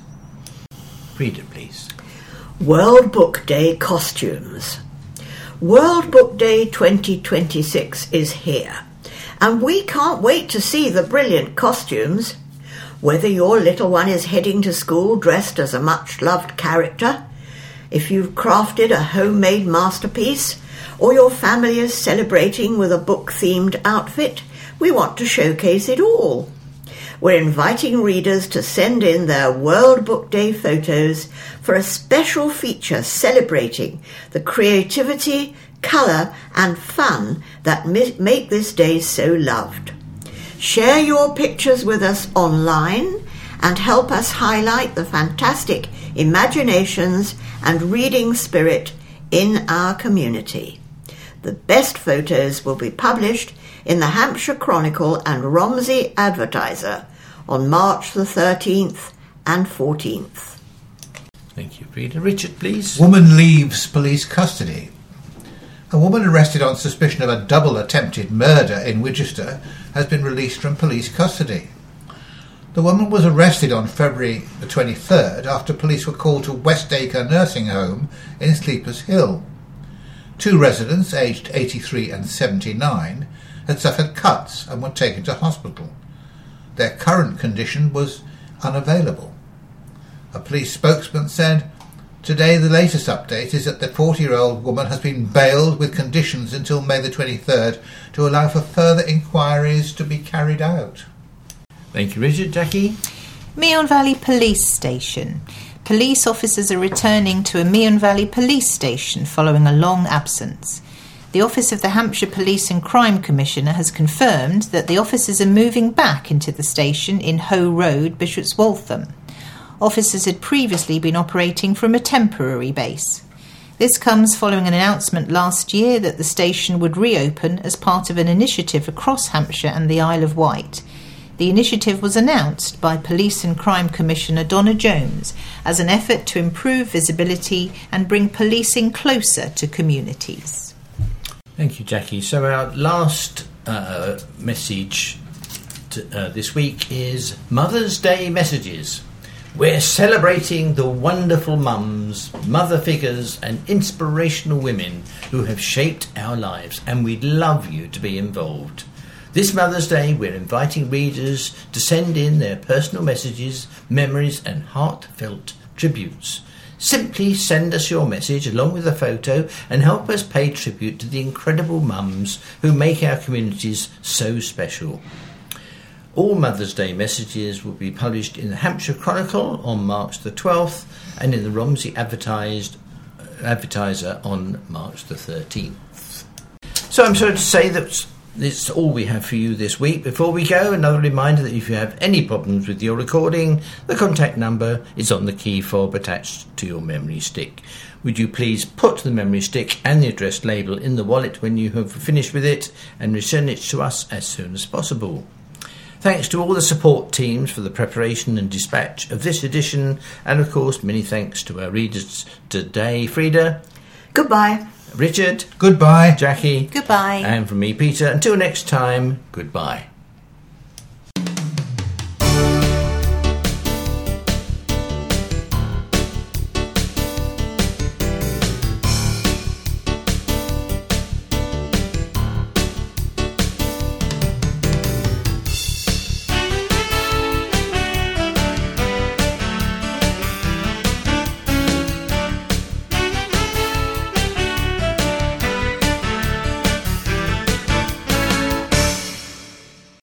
Read it, please. World Book Day costumes. World Book Day twenty twenty-six is here, and we can't wait to see the brilliant costumes. Whether your little one is heading to school dressed as a much-loved character, if you've crafted a homemade masterpiece, or your family is celebrating with a book-themed outfit, we want to showcase it all. We're inviting readers to send in their World Book Day photos for a special feature celebrating the creativity, colour and fun that make this day so loved. Share your pictures with us online and help us highlight the fantastic imaginations and reading spirit in our community. The best photos will be published in the Hampshire Chronicle and Romsey Advertiser on March the thirteenth and fourteenth. Thank you, Peter. Richard, please. Woman leaves police custody. A woman arrested on suspicion of a double attempted murder in Winchester has been released from police custody. The woman was arrested on February the twenty-third after police were called to Westacre Nursing Home in Sleepers Hill. Two residents, aged eighty-three and seventy-nine, had suffered cuts and were taken to hospital. Their current condition was unavailable. A police spokesman said, "Today the latest update is that the forty-year-old woman has been bailed with conditions until May the twenty-third to allow for further inquiries to be carried out." Thank you, Richard. Jackie? Meon Valley Police Station. Police officers are returning to a Meon Valley Police Station following a long absence. The Office of the Hampshire Police and Crime Commissioner has confirmed that the officers are moving back into the station in Hoe Road, Bishop's Waltham. Officers had previously been operating from a temporary base. This comes following an announcement last year that the station would reopen as part of an initiative across Hampshire and the Isle of Wight. The initiative was announced by Police and Crime Commissioner Donna Jones as an effort to improve visibility and bring policing closer to communities. Thank you, Jackie. So our last uh, message to, uh, this week is Mother's Day messages. We're celebrating the wonderful mums, mother figures and inspirational women who have shaped our lives, and we'd love you to be involved. This Mother's Day, we're inviting readers to send in their personal messages, memories and heartfelt tributes. Simply send us your message along with a photo and help us pay tribute to the incredible mums who make our communities so special. All Mother's Day messages will be published in the Hampshire Chronicle on March the twelfth and in the Romsey Advertised, Advertiser on March the thirteenth. So I'm sorry to say that that's all we have for you this week. Before we go, another reminder that if you have any problems with your recording, the contact number is on the key fob attached to your memory stick. Would you please put the memory stick and the address label in the wallet when you have finished with it and return it to us as soon as possible. Thanks to all the support teams for the preparation and dispatch of this edition, and of course many thanks to our readers today. Frida. Goodbye. Richard. Goodbye. Jackie. Goodbye. And from me, Peter. Until next time, goodbye.